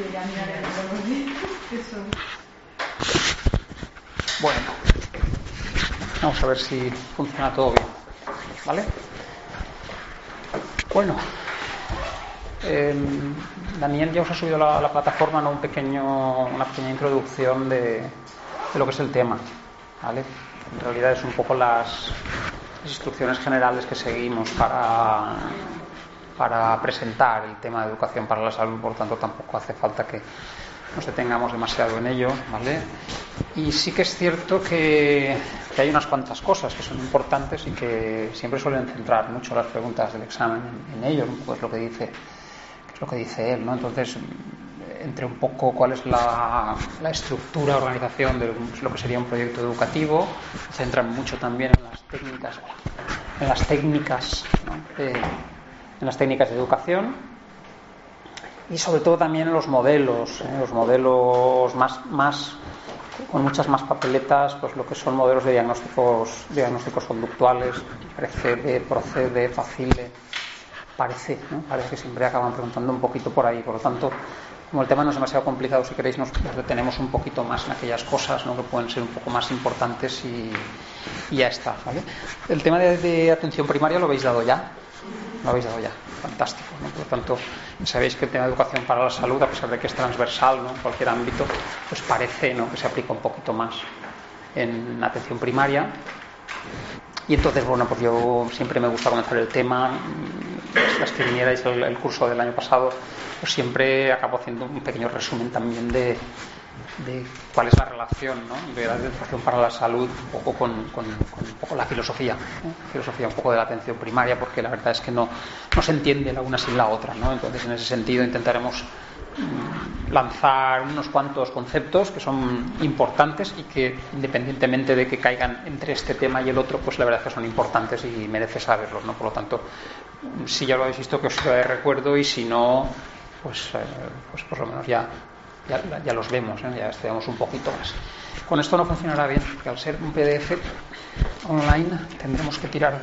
ya miraré los días. Eso. Bueno, vamos a ver si funciona todo bien, ¿vale? Bueno, Daniel ya os ha subido a la plataforma, ¿no? Una pequeña introducción de lo que es el tema, ¿vale? En realidad es un poco las instrucciones generales que seguimos para presentar el tema de educación para la salud, por lo tanto tampoco hace falta que nos detengamos demasiado en ello, ¿vale? Y sí que es cierto que hay unas cuantas cosas que son importantes y que siempre suelen centrar mucho las preguntas del examen en ello, un poco es lo que dice él, ¿no? Entonces, entre un poco cuál es la estructura, organización de lo que sería un proyecto educativo, se centran mucho también en las técnicas, ¿no? En las técnicas de educación y sobre todo también en los modelos más con muchas más papeletas, pues lo que son modelos de diagnósticos conductuales, precede, procede, facile, parece que siempre acaban preguntando un poquito por ahí. Por lo tanto, como el tema no es demasiado complicado, si queréis nos detenemos un poquito más en aquellas cosas, ¿no?, que pueden ser un poco más importantes y ya está, ¿vale? El tema de atención primaria lo habéis dado ya, fantástico, ¿no? Por lo tanto, sabéis que el tema de educación para la salud, a pesar de que es transversal, ¿no?, en cualquier ámbito, pues parece, ¿no?, que se aplica un poquito más en atención primaria. Y entonces, bueno, pues yo siempre me gusta comenzar el tema. Las que vinierais el curso del año pasado, pues siempre acabo haciendo un pequeño resumen también de cuál es la relación, ¿no?, de la educación para la salud un poco con un poco la filosofía, ¿no?, filosofía un poco de la atención primaria, porque la verdad es que no se entiende la una sin la otra, ¿no? Entonces, en ese sentido intentaremos lanzar unos cuantos conceptos que son importantes y que, independientemente de que caigan entre este tema y el otro, pues la verdad es que son importantes y merece saberlos, ¿no? Por lo tanto, si ya lo habéis visto, que os lo recuerdo, y si no, pues por lo menos ya los vemos, ¿eh? Ya estudiamos un poquito más. Con esto no funcionará bien, porque al ser un PDF online tendremos que tirar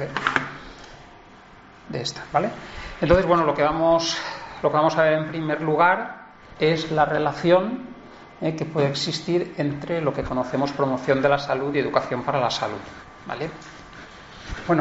de esta, ¿vale? Entonces, bueno, lo que vamos a ver en primer lugar es la relación que puede existir entre lo que conocemos promoción de la salud y educación para la salud, ¿vale? Bueno,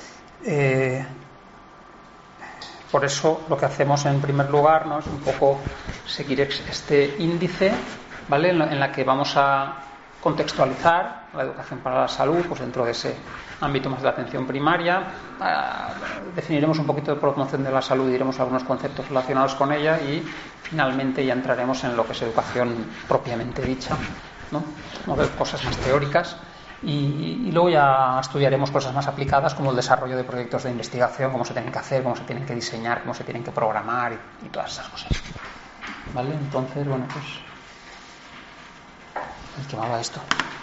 por eso lo que hacemos en primer lugar, ¿no?, es un poco seguir este índice, ¿vale?, en la que vamos a contextualizar la educación para la salud, pues dentro de ese ámbito más de la atención primaria. Definiremos un poquito de promoción de la salud, diremos algunos conceptos relacionados con ella y finalmente ya entraremos en lo que es educación propiamente dicha, ¿no? Cosas más teóricas. Y luego ya estudiaremos cosas más aplicadas, como el desarrollo de proyectos de investigación, cómo se tienen que hacer, cómo se tienen que diseñar, cómo se tienen que programar y todas esas cosas, ¿vale? Entonces, bueno, pues el que me va esto.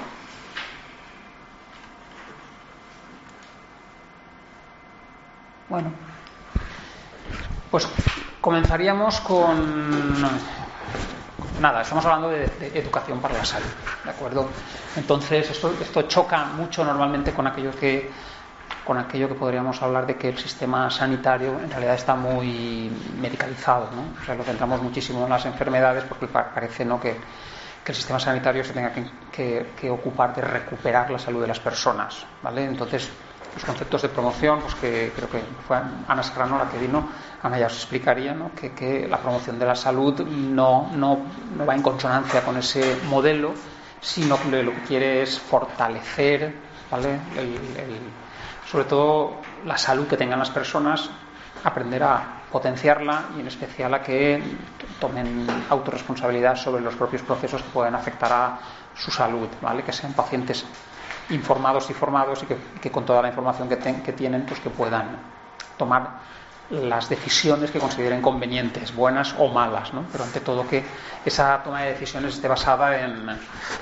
Bueno, pues comenzaríamos con nada, estamos hablando de educación para la salud, ¿de acuerdo? Entonces esto choca mucho normalmente con aquello que podríamos hablar de que el sistema sanitario en realidad está muy medicalizado, ¿no? O sea, lo centramos muchísimo en las enfermedades porque parece, ¿no?, que el sistema sanitario se tenga que ocupar de recuperar la salud de las personas, ¿vale? Entonces, los conceptos de promoción, pues que creo que fue Ana Serrano la que vino, Ana ya os explicaría, ¿no?, que la promoción de la salud no va en consonancia con ese modelo, sino que lo que quiere es fortalecer, ¿vale?, sobre todo la salud que tengan las personas, aprender a potenciarla y en especial a que tomen autorresponsabilidad sobre los propios procesos que pueden afectar a su salud, ¿vale?, que sean pacientes informados y formados y que con toda la información que tienen, pues que puedan tomar las decisiones que consideren convenientes, buenas o malas, ¿no? Pero ante todo que esa toma de decisiones esté basada en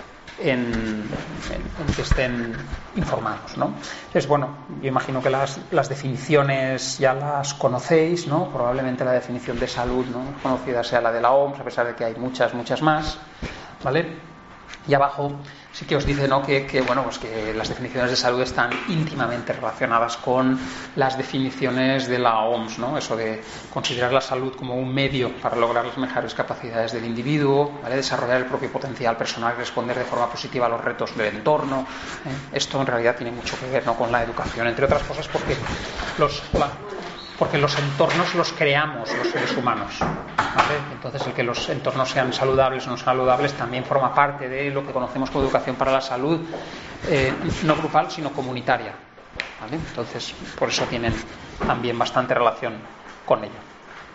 que estén informados, ¿no? Entonces, bueno, yo imagino que las definiciones ya las conocéis, ¿no? Probablemente la definición de salud, ¿no?, conocida sea la de la OMS, a pesar de que hay muchas más, ¿vale? Y abajo sí que os dice, ¿no?, que las definiciones de salud están íntimamente relacionadas con las definiciones de la OMS, ¿no? Eso de considerar la salud como un medio para lograr las mejores capacidades del individuo, ¿vale? Desarrollar el propio potencial personal y responder de forma positiva a los retos del entorno. Esto en realidad tiene mucho que ver, ¿no?, con la educación, entre otras cosas porque los entornos los creamos los seres humanos, ¿vale? Entonces el que los entornos sean saludables o no saludables también forma parte de lo que conocemos como educación para la salud, no grupal sino comunitaria, ¿vale? Entonces por eso tienen también bastante relación con ello.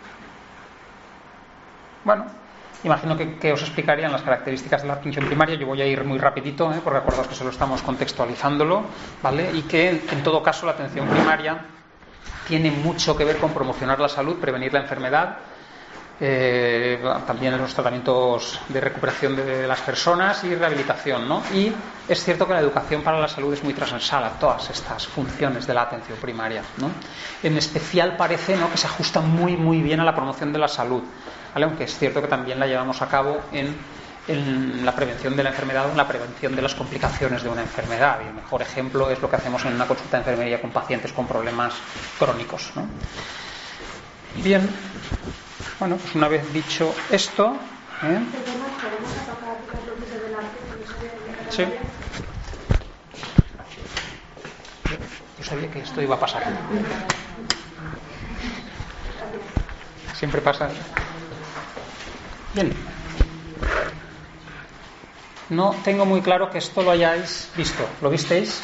Bueno, imagino que os explicarían las características de la atención primaria. Yo voy a ir muy rapidito, porque acordaos que solo estamos contextualizándolo, ¿vale? Y que en todo caso la atención primaria tiene mucho que ver con promocionar la salud, prevenir la enfermedad, también en los tratamientos de recuperación de las personas y rehabilitación, ¿no? Y es cierto que la educación para la salud es muy transversal a todas estas funciones de la atención primaria, ¿no? En especial parece, ¿no?, que se ajusta muy muy bien a la promoción de la salud, ¿vale? Aunque es cierto que también la llevamos a cabo en la prevención de la enfermedad o en la prevención de las complicaciones de una enfermedad. Y el mejor ejemplo es lo que hacemos en una consulta de enfermería con pacientes con problemas crónicos, ¿no? Bien, bueno, pues una vez dicho esto, sí. Yo sabía que esto iba a pasar. Siempre pasa. Bien. No tengo muy claro que esto lo hayáis visto. ¿Lo visteis?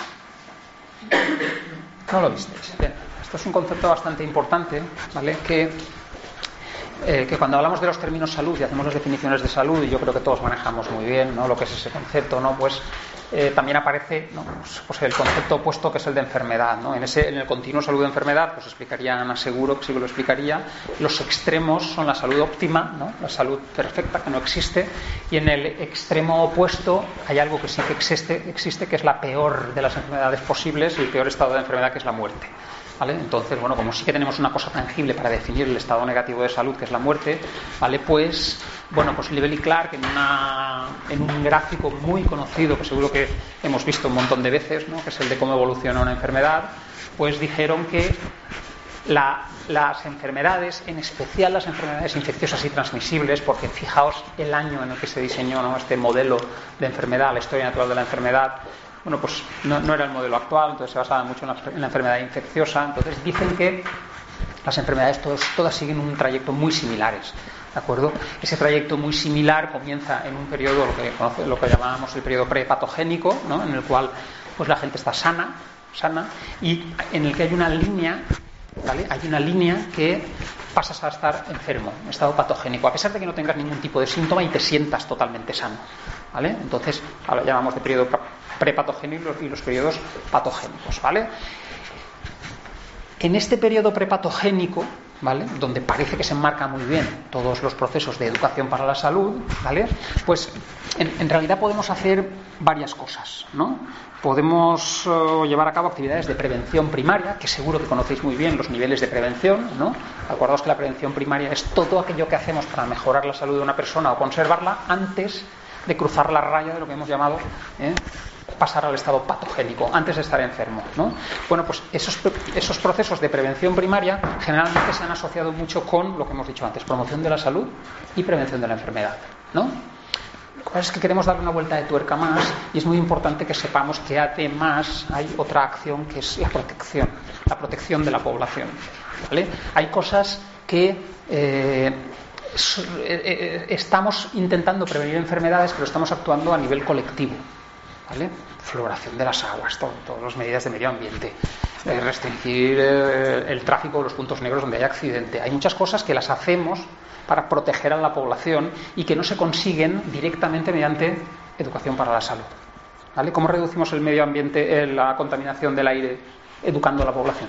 No lo visteis. Bien. Esto es un concepto bastante importante, ¿vale? Que cuando hablamos de los términos salud y hacemos las definiciones de salud, y yo creo que todos manejamos muy bien, ¿no?, lo que es ese concepto, ¿no? Pues también aparece, ¿no?, pues el concepto opuesto, que es el de enfermedad, ¿no? En el continuo salud-enfermedad, pues explicaría Ana Seguro, que sí que lo explicaría. Los extremos son la salud óptima, ¿no?, la salud perfecta, que no existe, y en el extremo opuesto hay algo que sí que existe, que es la peor de las enfermedades posibles y el peor estado de enfermedad, que es la muerte, ¿vale? Entonces, bueno, como sí que tenemos una cosa tangible para definir el estado negativo de salud, que es la muerte, ¿vale? Pues, bueno, pues Lebel y Clark en un gráfico muy conocido, que seguro que hemos visto un montón de veces, ¿no?, que es el de cómo evoluciona una enfermedad, pues dijeron que las enfermedades, en especial las enfermedades infecciosas y transmisibles, porque fijaos el año en el que se diseñó, ¿no?, este modelo de enfermedad, la historia natural de la enfermedad. Bueno, pues no era el modelo actual, entonces se basaba mucho en la enfermedad infecciosa. Entonces dicen que las enfermedades todas siguen un trayecto muy similares, ¿de acuerdo? Ese trayecto muy similar comienza en un periodo, lo que llamábamos el periodo prepatogénico, ¿no?, en el cual pues la gente está sana, y en el que hay una línea, ¿vale? Hay una línea que pasas a estar enfermo, en estado patogénico, a pesar de que no tengas ningún tipo de síntoma y te sientas totalmente sano, ¿vale? Entonces, ahora llamamos de periodo prepatogénico y los periodos patogénicos, ¿vale? En este periodo prepatogénico, ¿vale?, donde parece que se enmarca muy bien todos los procesos de educación para la salud, ¿vale?, pues en realidad podemos hacer varias cosas, ¿no? Podemos llevar a cabo actividades de prevención primaria, que seguro que conocéis muy bien los niveles de prevención, ¿no? Acordaos que la prevención primaria es todo aquello que hacemos para mejorar la salud de una persona o conservarla antes de cruzar la raya de lo que hemos llamado pasar al estado patogénico, antes de estar enfermo, ¿no? Bueno, pues esos procesos de prevención primaria generalmente se han asociado mucho con lo que hemos dicho antes, promoción de la salud y prevención de la enfermedad, ¿no? Lo que pasa es que queremos darle una vuelta de tuerca más, y es muy importante que sepamos que además hay otra acción, que es la protección de la población, ¿vale? Hay cosas que estamos intentando prevenir enfermedades, pero estamos actuando a nivel colectivo, ¿vale? Floración de las aguas, todas las medidas de medio ambiente, restringir el tráfico de los puntos negros donde hay accidente. Hay muchas cosas que las hacemos para proteger a la población y que no se consiguen directamente mediante educación para la salud, ¿vale? ¿Cómo reducimos el medio ambiente, la contaminación del aire, educando a la población?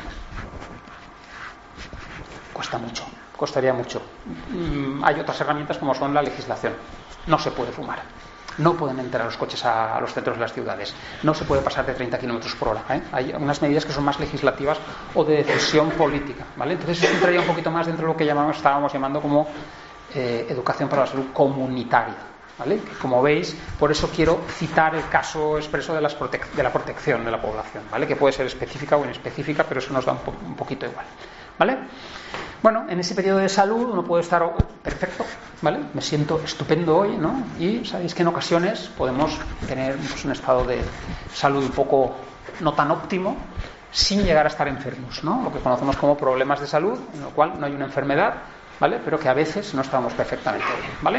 Costaría mucho. Hay otras herramientas como son la legislación. No se puede fumar. No pueden entrar los coches a los centros de las ciudades. No se puede pasar de 30 kilómetros por hora, ¿eh? Hay unas medidas que son más legislativas o de decisión política, ¿vale? Entonces eso entraría un poquito más dentro de lo que estábamos llamando como educación para la salud comunitaria, ¿vale? Que, como veis, por eso quiero citar el caso expreso de la protección de la población, ¿vale? Que puede ser específica o inespecífica, pero eso nos da un poquito igual, ¿vale? Bueno, en ese periodo de salud uno puede estar perfecto, ¿vale? Me siento estupendo hoy, ¿no? Y sabéis que en ocasiones podemos tener pues, un estado de salud un poco no tan óptimo, sin llegar a estar enfermos, ¿no? Lo que conocemos como problemas de salud, en lo cual no hay una enfermedad, ¿vale? Pero que a veces no estamos perfectamente bien, ¿vale?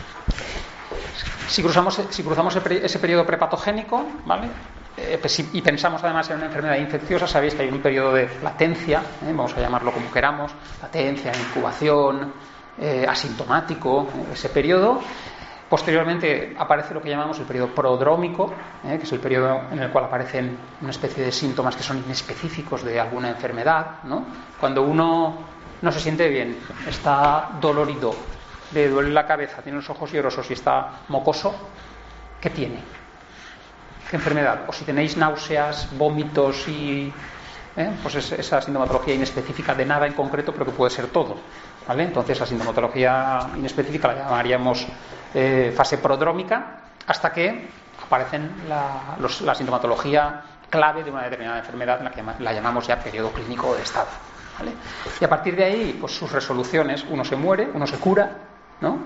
Si cruzamos ese periodo prepatogénico, ¿vale? Y pensamos además en una enfermedad infecciosa, sabéis que hay un periodo de latencia, vamos a llamarlo como queramos, latencia, incubación, asintomático, ese periodo. Posteriormente aparece lo que llamamos el periodo prodrómico, que es el periodo en el cual aparecen una especie de síntomas que son inespecíficos de alguna enfermedad, ¿no? Cuando uno no se siente bien, está dolorido, le duele la cabeza, tiene los ojos llorosos y está mocoso, ¿qué tiene? ¿Qué enfermedad? O si tenéis náuseas, vómitos y pues esa sintomatología inespecífica de nada en concreto, pero que puede ser todo, ¿vale? Entonces la sintomatología inespecífica la llamaríamos fase prodrómica, hasta que aparecen la sintomatología clave de una determinada enfermedad, en la que la llamamos ya periodo clínico de estado, ¿vale? Y a partir de ahí, pues sus resoluciones, uno se muere, uno se cura, ¿no?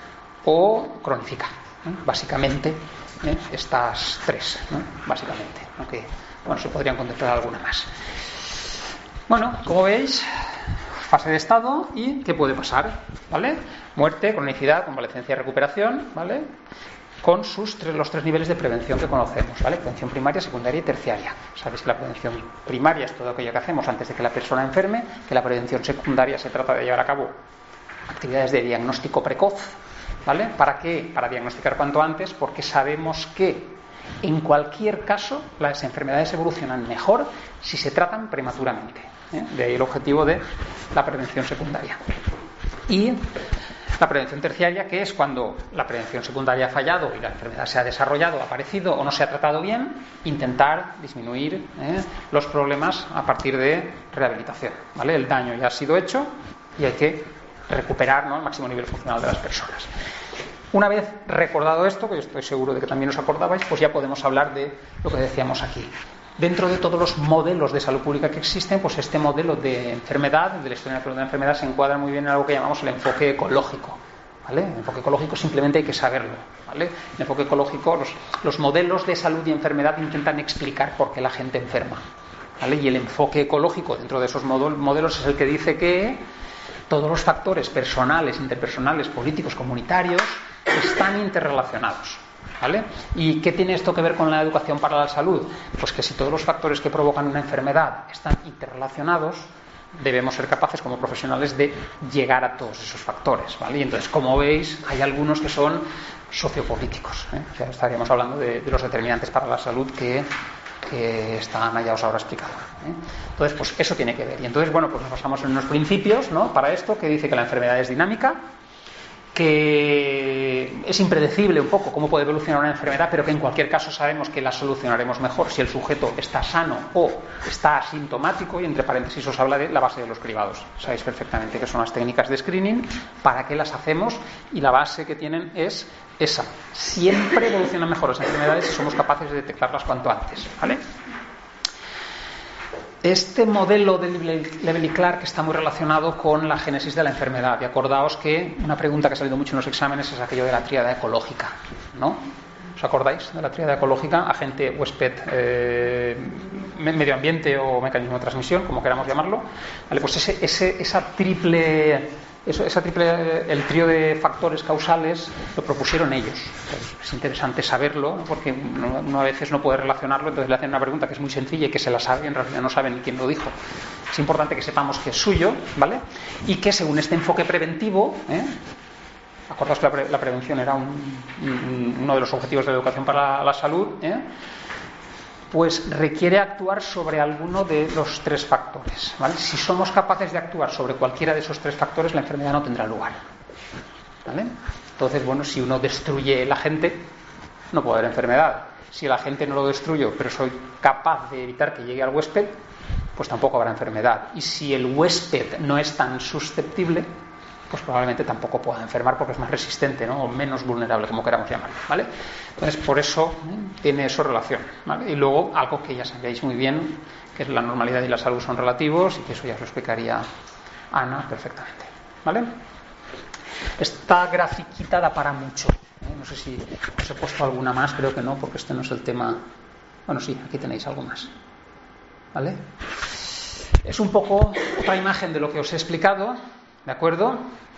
O cronifica, ¿no? Básicamente estas tres, ¿no? Básicamente, aunque bueno, se podrían contemplar alguna más. Bueno, como veis, fase de estado y qué puede pasar, ¿vale? Muerte, cronicidad, convalecencia y recuperación, ¿vale? Con los tres niveles de prevención que conocemos, ¿vale? Prevención primaria, secundaria y terciaria. Sabéis que la prevención primaria es todo aquello que hacemos antes de que la persona enferme, que la prevención secundaria se trata de llevar a cabo actividades de diagnóstico precoz, ¿vale? ¿Para qué? Para diagnosticar cuanto antes, porque sabemos que en cualquier caso las enfermedades evolucionan mejor si se tratan prematuramente, ¿eh? De ahí el objetivo de la prevención secundaria. Y la prevención terciaria, que es cuando la prevención secundaria ha fallado y la enfermedad se ha desarrollado, ha aparecido o no se ha tratado bien, intentar disminuir los problemas a partir de rehabilitación, ¿vale? El daño ya ha sido hecho y hay que recuperar, ¿no?, el máximo nivel funcional de las personas. Una vez recordado esto, que yo estoy seguro de que también os acordabais, pues ya podemos hablar de lo que decíamos aquí. Dentro de todos los modelos de salud pública que existen, pues este modelo de enfermedad, de la historia natural de la enfermedad, se encuadra muy bien en algo que llamamos el enfoque ecológico, ¿vale? El enfoque ecológico simplemente hay que saberlo, ¿vale? El enfoque ecológico, los modelos de salud y enfermedad intentan explicar por qué la gente enferma, ¿vale? Y el enfoque ecológico dentro de esos modelos es el que dice que todos los factores personales, interpersonales, políticos, comunitarios están interrelacionados, ¿vale? ¿Y qué tiene esto que ver con la educación para la salud? Pues que si todos los factores que provocan una enfermedad están interrelacionados, debemos ser capaces como profesionales de llegar a todos esos factores, ¿vale? Y entonces, como veis, hay algunos que son sociopolíticos, ¿eh? O sea, estaríamos hablando de los determinantes para la salud que están allá os ahora explicado, ¿eh? Entonces, pues eso tiene que ver. Y entonces, bueno, pues nos basamos en unos principios, ¿no?, para esto, que dice que la enfermedad es dinámica, que es impredecible un poco cómo puede evolucionar una enfermedad, pero que en cualquier caso sabemos que la solucionaremos mejor si el sujeto está sano o está asintomático, y entre paréntesis os habla de la base de los cribados. Sabéis perfectamente que son las técnicas de screening, para qué las hacemos, y la base que tienen es esa. Siempre evolucionan mejor las enfermedades si somos capaces de detectarlas cuanto antes, ¿vale? Este modelo de Lebel y Clark está muy relacionado con la génesis de la enfermedad. Y acordaos que una pregunta que ha salido mucho en los exámenes es aquello de la tríada ecológica, ¿no? ¿Os acordáis de la tríada ecológica? Agente, huésped, medio ambiente o mecanismo de transmisión, como queramos llamarlo. Vale, pues el trío de factores causales lo propusieron ellos. Es interesante saberlo, ¿no?, porque uno a veces no puede relacionarlo, entonces le hacen una pregunta que es muy sencilla y que se la sabe y en realidad no sabe ni quién lo dijo. Es importante que sepamos que es suyo, ¿vale? Y que según este enfoque preventivo, acordaos que la prevención era uno de los objetivos de la educación para la salud, pues requiere actuar sobre alguno de los tres factores, ¿vale? Si somos capaces de actuar sobre cualquiera de esos tres factores, la enfermedad no tendrá lugar, ¿vale? Entonces, bueno, si uno destruye el agente, no puede haber enfermedad. Si el agente no lo destruyo, pero soy capaz de evitar que llegue al huésped, pues tampoco habrá enfermedad. Y si el huésped no es tan susceptible, pues probablemente tampoco pueda enfermar porque es más resistente, ¿no? O menos vulnerable, como queramos llamarlo, ¿vale? Entonces, por eso tiene eso relación, ¿vale? Y luego, algo que ya sabéis muy bien, que es la normalidad y la salud son relativos, y que eso ya os lo explicaría Ana perfectamente, ¿vale? Esta grafiquita da para mucho, ¿eh? No sé si os he puesto alguna más, creo que no, porque este no es el tema. Bueno, sí, aquí tenéis algo más, ¿vale? Es un poco otra imagen de lo que os he explicado, ¿de acuerdo?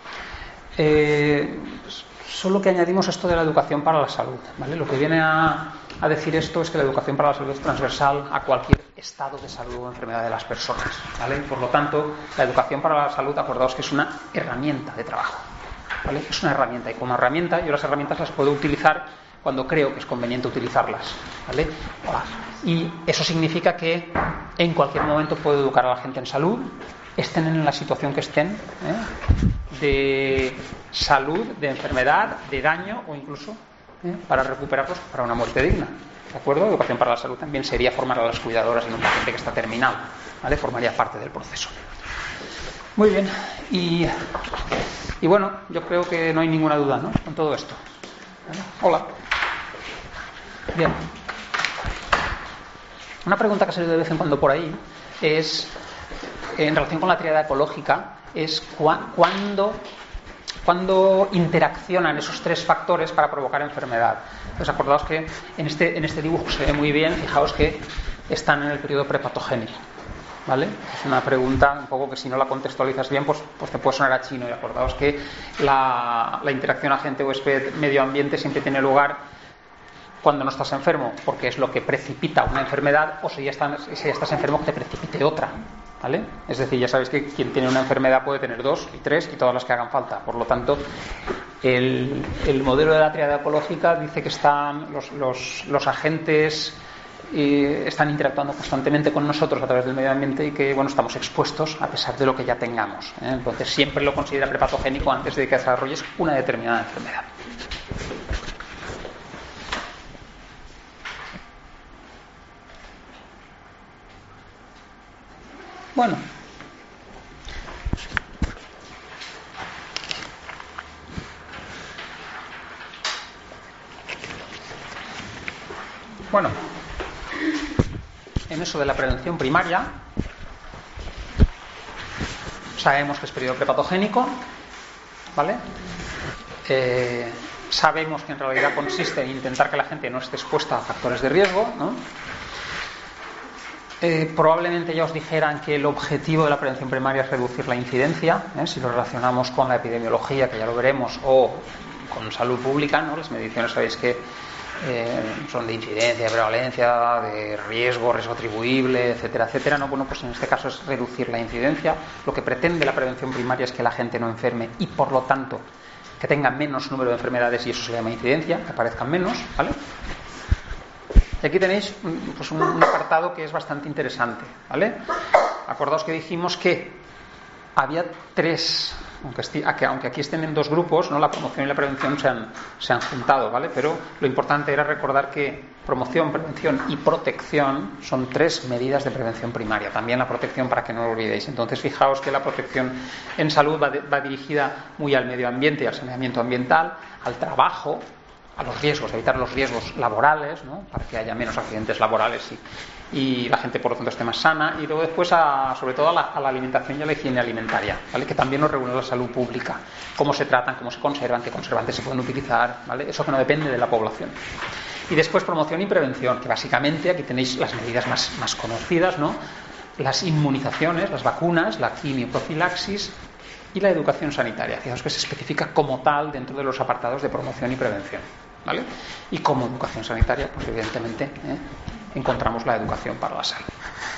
Solo que añadimos esto de la educación para la salud, ¿vale? Lo que viene a decir esto es que la educación para la salud es transversal a cualquier estado de salud o enfermedad de las personas, ¿vale? Por lo tanto, la educación para la salud, acordaos que es una herramienta de trabajo, ¿vale? Es una herramienta, y como herramienta yo las herramientas las puedo utilizar cuando creo que es conveniente utilizarlas, ¿vale? Y eso significa que en cualquier momento puedo educar a la gente en salud, estén en la situación que estén, de salud, de enfermedad, de daño o incluso para recuperarlos para una muerte digna, ¿de acuerdo? Educación para la salud también sería formar a las cuidadoras en un paciente que está terminal, ¿vale? Formaría parte del proceso. Muy bien, y bueno, yo creo que no hay ninguna duda, ¿no? Con todo esto, ¿vale? Hola. Bien. Una pregunta que ha salido de vez en cuando por ahí es, en relación con la tríada ecológica, es cuándo interaccionan esos tres factores para provocar enfermedad. Entonces, acordaos que en este dibujo se ve muy bien, fijaos que están en el periodo prepatogénico, ¿vale? Es una pregunta un poco que si no la contextualizas bien, pues te puede sonar a chino. Y acordaos que la interacción agente-huésped-medio ambiente siempre tiene lugar cuando no estás enfermo, porque es lo que precipita una enfermedad, o si ya estás enfermo, que te precipite otra, ¿vale? Es decir, ya sabéis que quien tiene una enfermedad puede tener 2 y 3 y todas las que hagan falta. Por lo tanto, el modelo de la tríada ecológica dice que están los agentes están interactuando constantemente con nosotros a través del medio ambiente y que, bueno, estamos expuestos a pesar de lo que ya tengamos, ¿eh? Entonces siempre lo considera prepatogénico antes de que desarrolles una determinada enfermedad. Bueno, en eso de la prevención primaria sabemos que es periodo prepatogénico, ¿vale? Sabemos que en realidad consiste en intentar que la gente no esté expuesta a factores de riesgo, ¿no? Probablemente ya os dijeran que el objetivo de la prevención primaria es reducir la incidencia, si lo relacionamos con la epidemiología, que ya lo veremos, o con salud pública, ¿no? Las mediciones sabéis que son de incidencia, de prevalencia, de riesgo atribuible, etcétera, etcétera, ¿no? Bueno, pues en este caso es reducir la incidencia. Lo que pretende la prevención primaria es que la gente no enferme y, por lo tanto, que tenga menos número de enfermedades, y eso se llama incidencia, que aparezcan menos, ¿vale? Y aquí tenéis pues un apartado que es bastante interesante, ¿vale? Acordaos que dijimos que había 3, aunque aquí estén en 2 grupos, ¿no? La promoción y la prevención se han juntado, ¿vale? Pero lo importante era recordar que promoción, prevención y protección son 3 medidas de prevención primaria. También la protección, para que no lo olvidéis. Entonces, fijaos que la protección en salud va dirigida muy al medio ambiente y al saneamiento ambiental, al trabajo, a los riesgos, evitar los riesgos laborales, ¿no? Para que haya menos accidentes laborales y la gente, por lo tanto, esté más sana. Y luego después, sobre todo, a la alimentación y a la higiene alimentaria, ¿vale? Que también nos regula la salud pública. Cómo se tratan, cómo se conservan, qué conservantes se pueden utilizar, ¿vale? Eso que no depende de la población. Y después promoción y prevención, que básicamente aquí tenéis las medidas más conocidas, ¿no? Las inmunizaciones, las vacunas, la quimioprofilaxis y la educación sanitaria. Fijaos que se especifica como tal dentro de los apartados de promoción y prevención, ¿vale? Y como educación sanitaria, pues evidentemente encontramos la educación para la salud.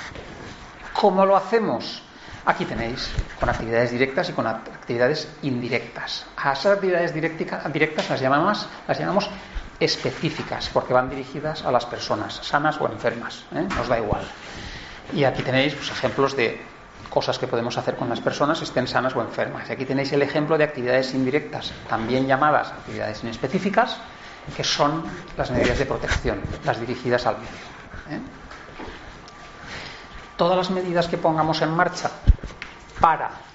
¿Cómo lo hacemos? Aquí tenéis, con actividades directas y con actividades indirectas. A esas actividades directas las llamamos específicas, porque van dirigidas a las personas, sanas o enfermas, nos da igual. Y aquí tenéis pues, ejemplos de cosas que podemos hacer con las personas, estén sanas o enfermas. Y aquí tenéis el ejemplo de actividades indirectas, también llamadas actividades inespecíficas, que son las medidas de protección, las dirigidas al medio. Todas las medidas que pongamos en marcha para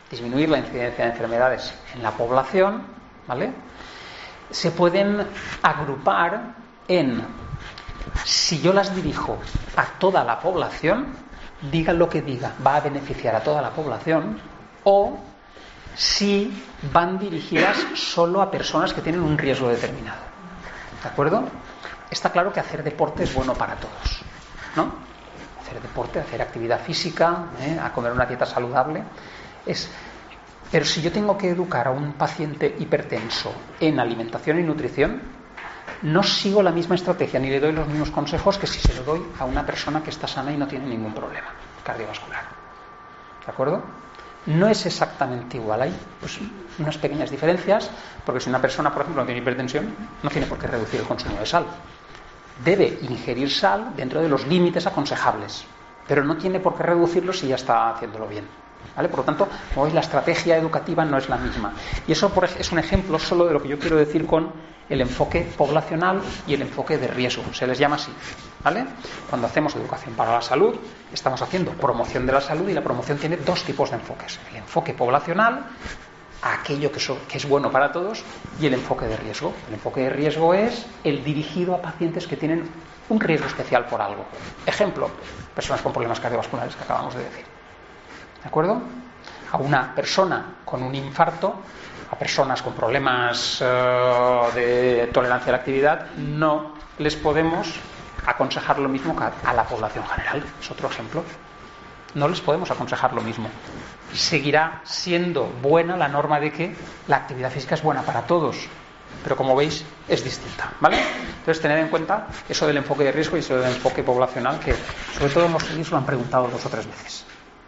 disminuir la incidencia de enfermedades en la población, ¿vale?, se pueden agrupar en: si yo las dirijo a toda la población, diga lo que diga, va a beneficiar a toda la población, o si van dirigidas solo a personas que tienen un riesgo determinado. ¿De acuerdo? Está claro que hacer deporte es bueno para todos, ¿no? Hacer deporte, hacer actividad física, a comer una dieta saludable, pero si yo tengo que educar a un paciente hipertenso en alimentación y nutrición, no sigo la misma estrategia ni le doy los mismos consejos que si se lo doy a una persona que está sana y no tiene ningún problema cardiovascular. ¿De acuerdo? No es exactamente igual. Hay pues unas pequeñas diferencias, porque si una persona, por ejemplo, no tiene hipertensión, no tiene por qué reducir el consumo de sal. Debe ingerir sal dentro de los límites aconsejables, pero no tiene por qué reducirlo si ya está haciéndolo bien, ¿vale? Por lo tanto, como veis, la estrategia educativa no es la misma. Y eso es un ejemplo solo de lo que yo quiero decir con el enfoque poblacional y el enfoque de riesgo. Se les llama así, ¿vale? Cuando hacemos educación para la salud, estamos haciendo promoción de la salud, y la promoción tiene dos tipos de enfoques: el enfoque poblacional, aquello que es bueno para todos, y el enfoque de riesgo. El enfoque de riesgo es el dirigido a pacientes que tienen un riesgo especial por algo. Ejemplo, personas con problemas cardiovasculares que acabamos de decir. ¿De acuerdo? A una persona con un infarto, a personas con problemas de tolerancia a la actividad, no les podemos aconsejar lo mismo que a la población general. Es otro ejemplo. No les podemos aconsejar lo mismo. Seguirá siendo buena la norma de que la actividad física es buena para todos, pero como veis es distinta, ¿vale? Entonces tened en cuenta eso del enfoque de riesgo y eso del enfoque poblacional, que sobre todo en los estudios lo han preguntado 2 o 3 veces.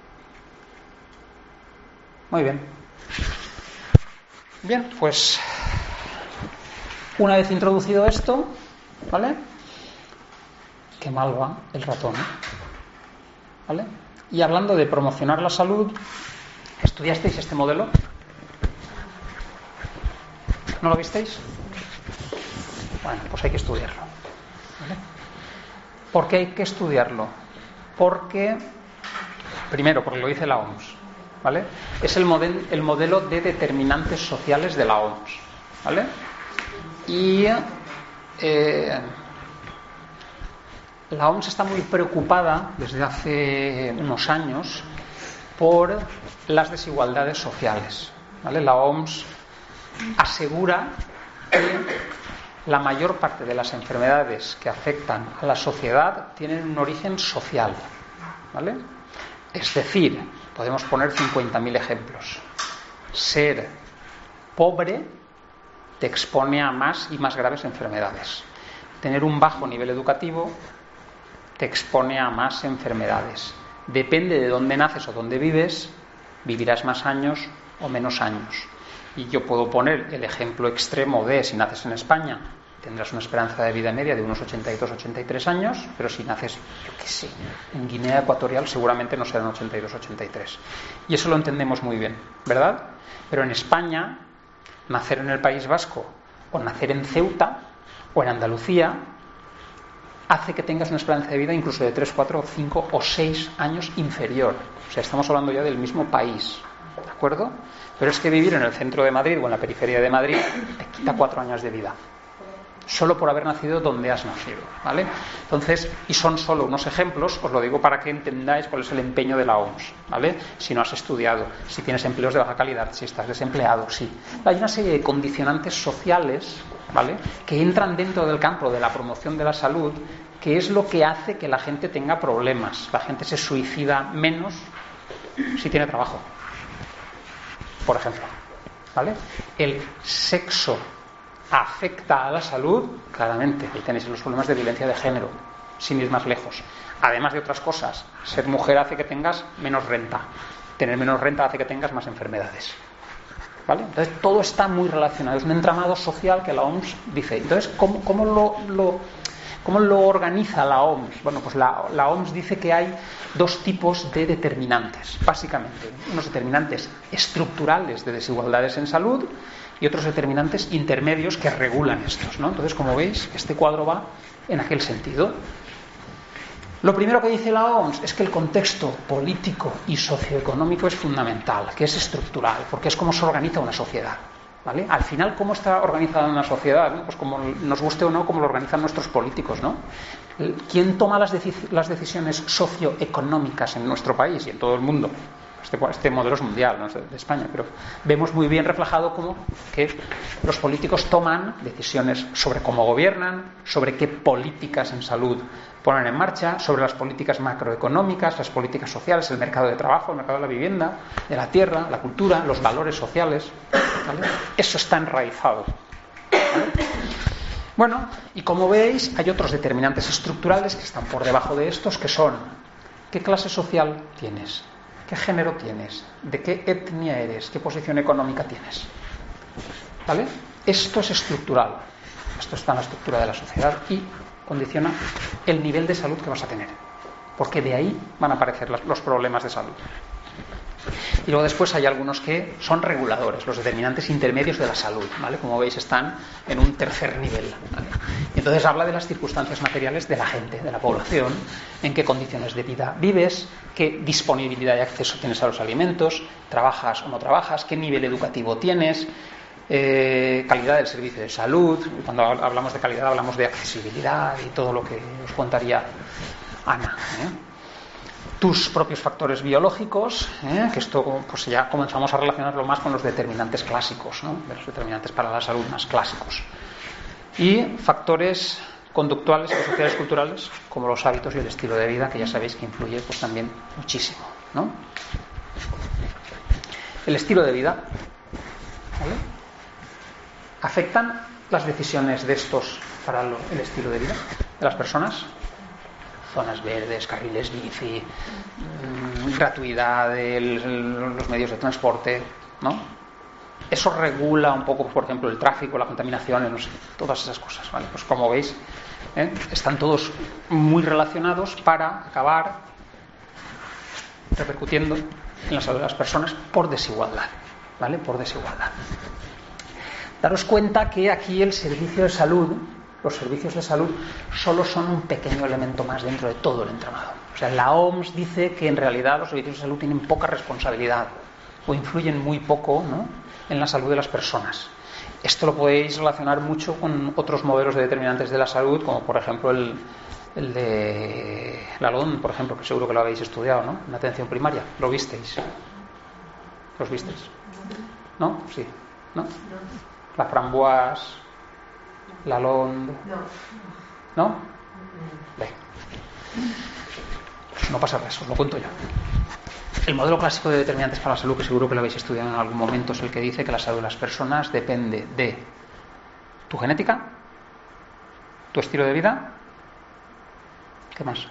Muy bien. Bien, pues una vez introducido esto, ¿vale? Qué mal va el ratón, ¿eh? ¿Vale? Y hablando de promocionar la salud, ¿estudiasteis este modelo? ¿No lo visteis? Bueno, pues hay que estudiarlo, ¿vale? ¿Por qué hay que estudiarlo? Primero, porque lo dice la OMS, ¿vale? Es el modelo de determinantes sociales de la OMS, ¿vale? Y la OMS está muy preocupada desde hace unos años por las desigualdades sociales, ¿vale? La OMS asegura que la mayor parte de las enfermedades que afectan a la sociedad tienen un origen social, ¿vale? Es decir, podemos poner 50.000 ejemplos. Ser pobre te expone a más y más graves enfermedades. Tener un bajo nivel educativo te expone a más enfermedades. Depende de dónde naces o dónde vives, vivirás más años o menos años. Y yo puedo poner el ejemplo extremo de: si naces en España, tendrás una esperanza de vida media de unos 82-83 años, pero si naces, yo qué sé, en Guinea Ecuatorial, seguramente no serán 82-83. Y eso lo entendemos muy bien, ¿verdad? Pero en España, nacer en el País Vasco o nacer en Ceuta o en Andalucía hace que tengas una esperanza de vida incluso de 3, 4, 5 o 6 años inferior. O sea, estamos hablando ya del mismo país, ¿de acuerdo? Pero es que vivir en el centro de Madrid o en la periferia de Madrid te quita 4 años de vida, solo por haber nacido donde has nacido, ¿vale? Entonces, y son solo unos ejemplos, os lo digo para que entendáis cuál es el empeño de la OMS, ¿vale? Si no has estudiado, si tienes empleos de baja calidad, si estás desempleado, sí. Hay una serie de condicionantes sociales, ¿vale?, que entran dentro del campo de la promoción de la salud, que es lo que hace que la gente tenga problemas. La gente se suicida menos si tiene trabajo, por ejemplo, ¿vale? El sexo afecta a la salud, claramente. Ahí tenéis los problemas de violencia de género, sin ir más lejos. Además de otras cosas, ser mujer hace que tengas menos renta. Tener menos renta hace que tengas más enfermedades, ¿vale? Entonces todo está muy relacionado. Es un entramado social que la OMS dice. Entonces, ¿cómo lo organiza la OMS? Bueno, pues la OMS dice que hay 2 tipos de determinantes, básicamente. Unos determinantes estructurales de desigualdades en salud y otros determinantes intermedios que regulan estos, ¿no? Entonces, como veis, este cuadro va en aquel sentido. Lo primero que dice la OMS es que el contexto político y socioeconómico es fundamental, que es estructural, porque es como se organiza una sociedad. ¿Vale? Al final, ¿cómo está organizada una sociedad? ¿No? Pues como nos guste o no, como lo organizan nuestros políticos, ¿no? ¿Quién toma las decisiones socioeconómicas en nuestro país y en todo el mundo? Este modelo es mundial, no es de España, pero vemos muy bien reflejado cómo que los políticos toman decisiones sobre cómo gobiernan, sobre qué políticas en salud ponen en marcha, sobre las políticas macroeconómicas, las políticas sociales, el mercado de trabajo, el mercado de la vivienda, de la tierra, la cultura, los valores sociales, ¿vale? Eso está enraizado, ¿vale? Bueno, y como veis, hay otros determinantes estructurales que están por debajo de estos, que son: ¿qué clase social tienes? ¿Qué género tienes? ¿De qué etnia eres? ¿Qué posición económica tienes? ¿Vale? Esto es estructural. Esto está en la estructura de la sociedad y condiciona el nivel de salud que vas a tener, porque de ahí van a aparecer los problemas de salud. Y luego después hay algunos que son reguladores, los determinantes intermedios de la salud, ¿vale? Como veis, están en un tercer nivel, ¿vale? Y entonces habla de las circunstancias materiales de la gente, de la población, en qué condiciones de vida vives, qué disponibilidad y acceso tienes a los alimentos, trabajas o no trabajas, qué nivel educativo tienes, calidad del servicio de salud. Cuando hablamos de calidad hablamos de accesibilidad y todo lo que os contaría Ana, tus propios factores biológicos, que esto pues ya comenzamos a relacionarlo más con los determinantes clásicos, ¿no? De los determinantes para la salud más clásicos, y factores conductuales y sociales culturales como los hábitos y el estilo de vida, que ya sabéis que influye pues también muchísimo, ¿no? El estilo de vida, ¿vale? ¿Afectan las decisiones de estos para el estilo de vida de las personas? Zonas verdes, carriles bici, gratuidad de los medios de transporte, ¿no? Eso regula un poco, por ejemplo, el tráfico, la contaminación, no sé, todas esas cosas, ¿vale? Pues como veis, están todos muy relacionados para acabar repercutiendo en la salud de las personas por desigualdad, ¿vale? Por desigualdad. Daros cuenta que aquí el servicio de salud, los servicios de salud, solo son un pequeño elemento más dentro de todo el entramado. O sea, la OMS dice que en realidad los servicios de salud tienen poca responsabilidad o influyen muy poco, ¿no?, en la salud de las personas. Esto lo podéis relacionar mucho con otros modelos de determinantes de la salud, como por ejemplo el de Lalonde, por ejemplo, que seguro que lo habéis estudiado, ¿no?, en atención primaria. ¿Lo visteis? ¿Los visteis? ¿No? Sí. ¿No? La Framboise, Lalonde. ¿No? Ve. Pues no pasa nada, os lo cuento yo. El modelo clásico de determinantes para la salud, que seguro que lo habéis estudiado en algún momento, es el que dice que la salud de las personas depende de tu genética, tu estilo de vida, ¿qué más?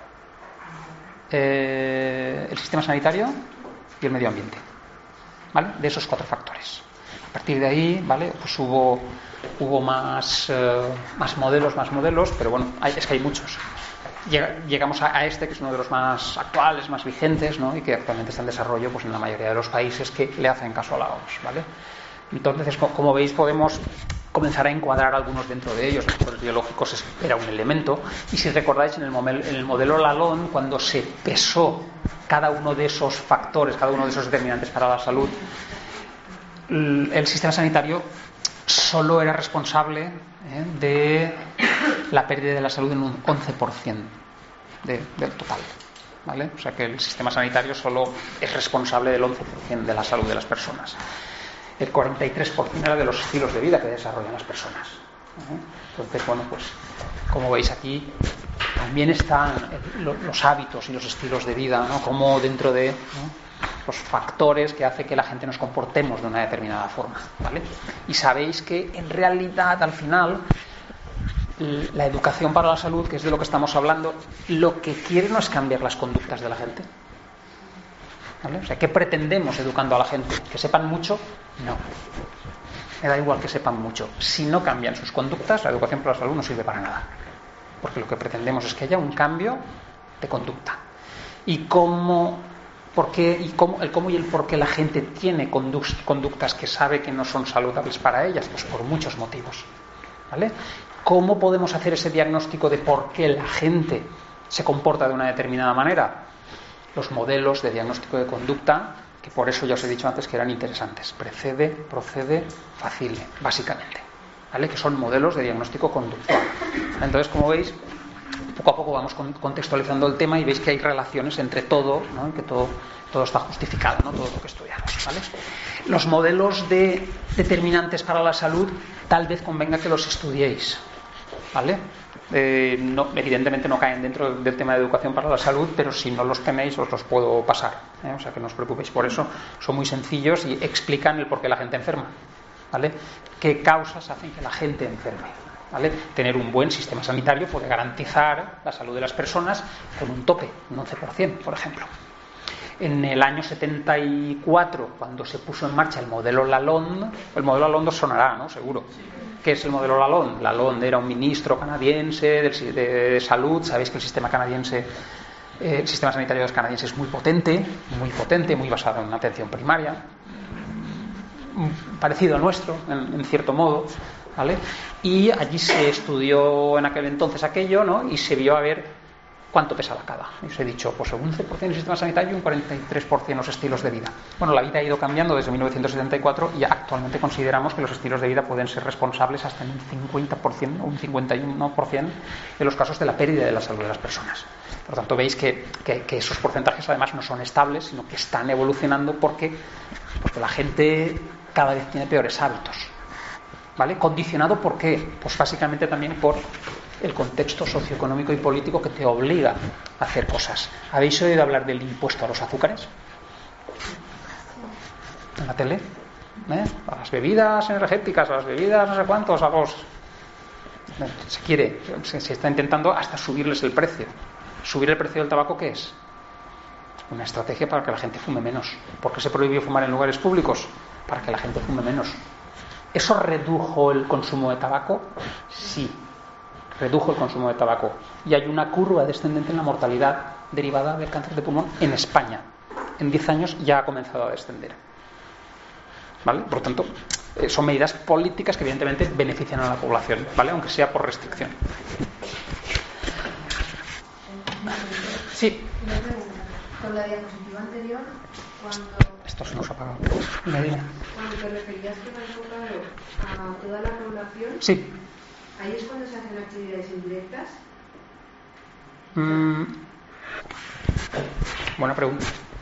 El sistema sanitario y el medio ambiente, ¿vale? De esos 4 factores. A partir de ahí, ¿vale?, pues hubo más modelos, pero bueno, es que hay muchos. Llegamos a este, que es uno de los más actuales, más vigentes, ¿no?, y que actualmente está en desarrollo pues en la mayoría de los países que le hacen caso a la OMS, ¿vale? Entonces, como veis, podemos comenzar a encuadrar algunos dentro de ellos. Los factores biológicos era un elemento, y si recordáis, en el modelo Lalonde, cuando se pesó cada uno de esos factores, cada uno de esos determinantes para la salud, el sistema sanitario solo era responsable de la pérdida de la salud en un 11% del total, ¿vale? O sea que el sistema sanitario solo es responsable del 11% de la salud de las personas. El 43% era de los estilos de vida que desarrollan las personas. Entonces, bueno, pues como veis aquí también están los hábitos y los estilos de vida, ¿no?, como dentro de, ¿no?, los factores que hacen que la gente nos comportemos de una determinada forma, ¿vale? Y sabéis que en realidad, al final, la educación para la salud, que es de lo que estamos hablando, lo que quiere no es cambiar las conductas de la gente, ¿vale? O sea, ¿qué pretendemos educando a la gente? ¿Que sepan mucho? No. Me da igual que sepan mucho. Si no cambian sus conductas, la educación para la salud no sirve para nada. Porque lo que pretendemos es que haya un cambio de conducta. Y el cómo y el por qué la gente tiene conductas que sabe que no son saludables para ellas, pues por muchos motivos, ¿vale? ¿Cómo podemos hacer ese diagnóstico de por qué la gente se comporta de una determinada manera. Los modelos de diagnóstico de conducta, que por eso ya os he dicho antes que eran interesantes. Precede, procede, facile, básicamente. ¿Vale? Que son modelos de diagnóstico conductual. Entonces, como veis, poco a poco vamos contextualizando el tema y veis que hay relaciones entre todo, ¿no? Que todo está justificado, ¿no? Todo lo que estudiamos, ¿vale? Los modelos de determinantes para la salud tal vez convenga que los estudiéis, ¿vale? No, evidentemente no caen dentro del tema de educación para la salud, pero si no los tenéis os los puedo pasar, ¿eh? O sea que no os preocupéis por eso. Son muy sencillos y explican el por qué la gente enferma, ¿vale? ¿Qué causas hacen que la gente enferme? ¿Vale? Tener un buen sistema sanitario puede garantizar la salud de las personas con un tope, un 11%, por ejemplo. En el año 74, cuando se puso en marcha el modelo Lalonde, el modelo Lalonde os sonará, ¿no? Seguro. ¿Qué es el modelo Lalonde? Lalonde era un ministro canadiense de salud. Sabéis que el sistema canadiense, el sistema sanitario canadiense es muy potente, muy basado en atención primaria, parecido al nuestro, en cierto modo, ¿vale? Y allí se estudió en aquel entonces aquello, ¿no? Y se vio a ver cuánto pesa la cada. Y os he dicho, pues un 11% el sistema sanitario y un 43% los estilos de vida. Bueno, la vida ha ido cambiando desde 1974 y actualmente consideramos que los estilos de vida pueden ser responsables hasta en un 50% o un 51% de los casos de la pérdida de la salud de las personas. Por lo tanto, veis que esos porcentajes además no son estables, sino que están evolucionando porque la gente cada vez tiene peores hábitos, ¿vale? ¿Condicionado por qué? Pues básicamente también por el contexto socioeconómico y político que te obliga a hacer cosas. ¿Habéis oído hablar del impuesto a los azúcares? ¿En la tele? A las bebidas energéticas, a las bebidas no sé cuántos, a los... Se está intentando hasta subirles el precio. ¿Subir el precio del tabaco qué es? Una estrategia para que la gente fume menos. ¿Por qué se prohibió fumar en lugares públicos? Para que la gente fume menos. ¿Eso redujo el consumo de tabaco? Sí, redujo el consumo de tabaco. Y hay una curva descendente en la mortalidad derivada del cáncer de pulmón en España. En 10 años ya ha comenzado a descender, ¿vale? Por lo tanto, son medidas políticas que evidentemente benefician a la población, ¿vale? Aunque sea por restricción. Sí. Con la diapositiva anterior, cuando... Esto se nos ha apagado. Cuando te referías que va enfocado a toda la población, sí. ¿Ahí es cuando se hacen actividades indirectas? Buena pregunta.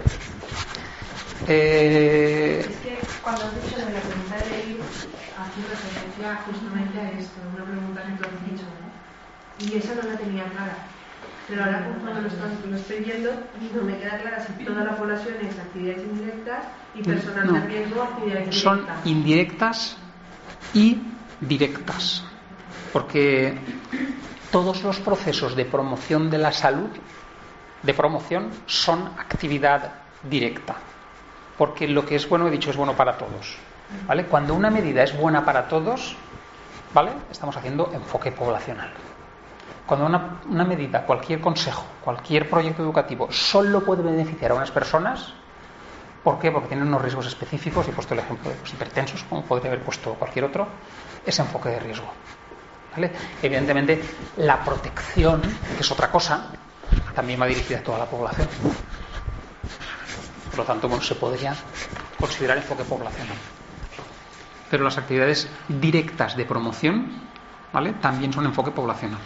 Es que cuando has dicho en la pregunta de ir haciendo referencia justamente a esto, una pregunta que tú has dicho, ¿no? Y esa no la tenía clara. Pero ahora cuando lo estoy viendo, no me queda clara si toda la población es actividades indirectas y personas de riesgo actividades directas. Son indirectas y directas. Porque todos los procesos de promoción de la salud, de promoción, son actividad directa. Porque lo que es bueno, he dicho, es bueno para todos, ¿vale? Cuando una medida es buena para todos, ¿vale? Estamos haciendo enfoque poblacional. Cuando una medida, cualquier consejo, cualquier proyecto educativo solo puede beneficiar a unas personas, ¿por qué? Porque tienen unos riesgos específicos. He puesto el ejemplo de los hipertensos, como podría haber puesto cualquier otro, es enfoque de riesgo, ¿vale? Evidentemente, la protección, que es otra cosa, también va dirigida a toda la población. Por lo tanto, bueno, se podría considerar enfoque poblacional. Pero las actividades directas de promoción, ¿vale?, también son enfoque poblacional.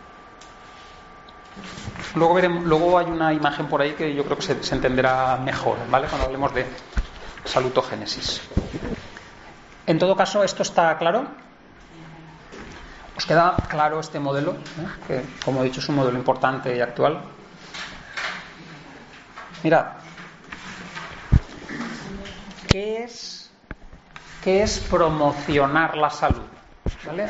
Luego hay una imagen por ahí que yo creo que se entenderá mejor, ¿vale?, cuando hablemos de salutogénesis. En todo caso, ¿esto está claro? ¿Os queda claro este modelo? Que, como he dicho, es un modelo importante y actual. Mirad, ¿qué es promocionar la salud? ¿Vale?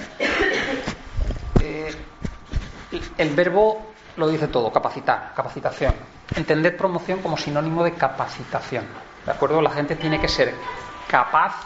El verbo lo dice todo: capacitar, capacitación. Entended promoción como sinónimo de capacitación, ¿de acuerdo? La gente tiene que ser capaz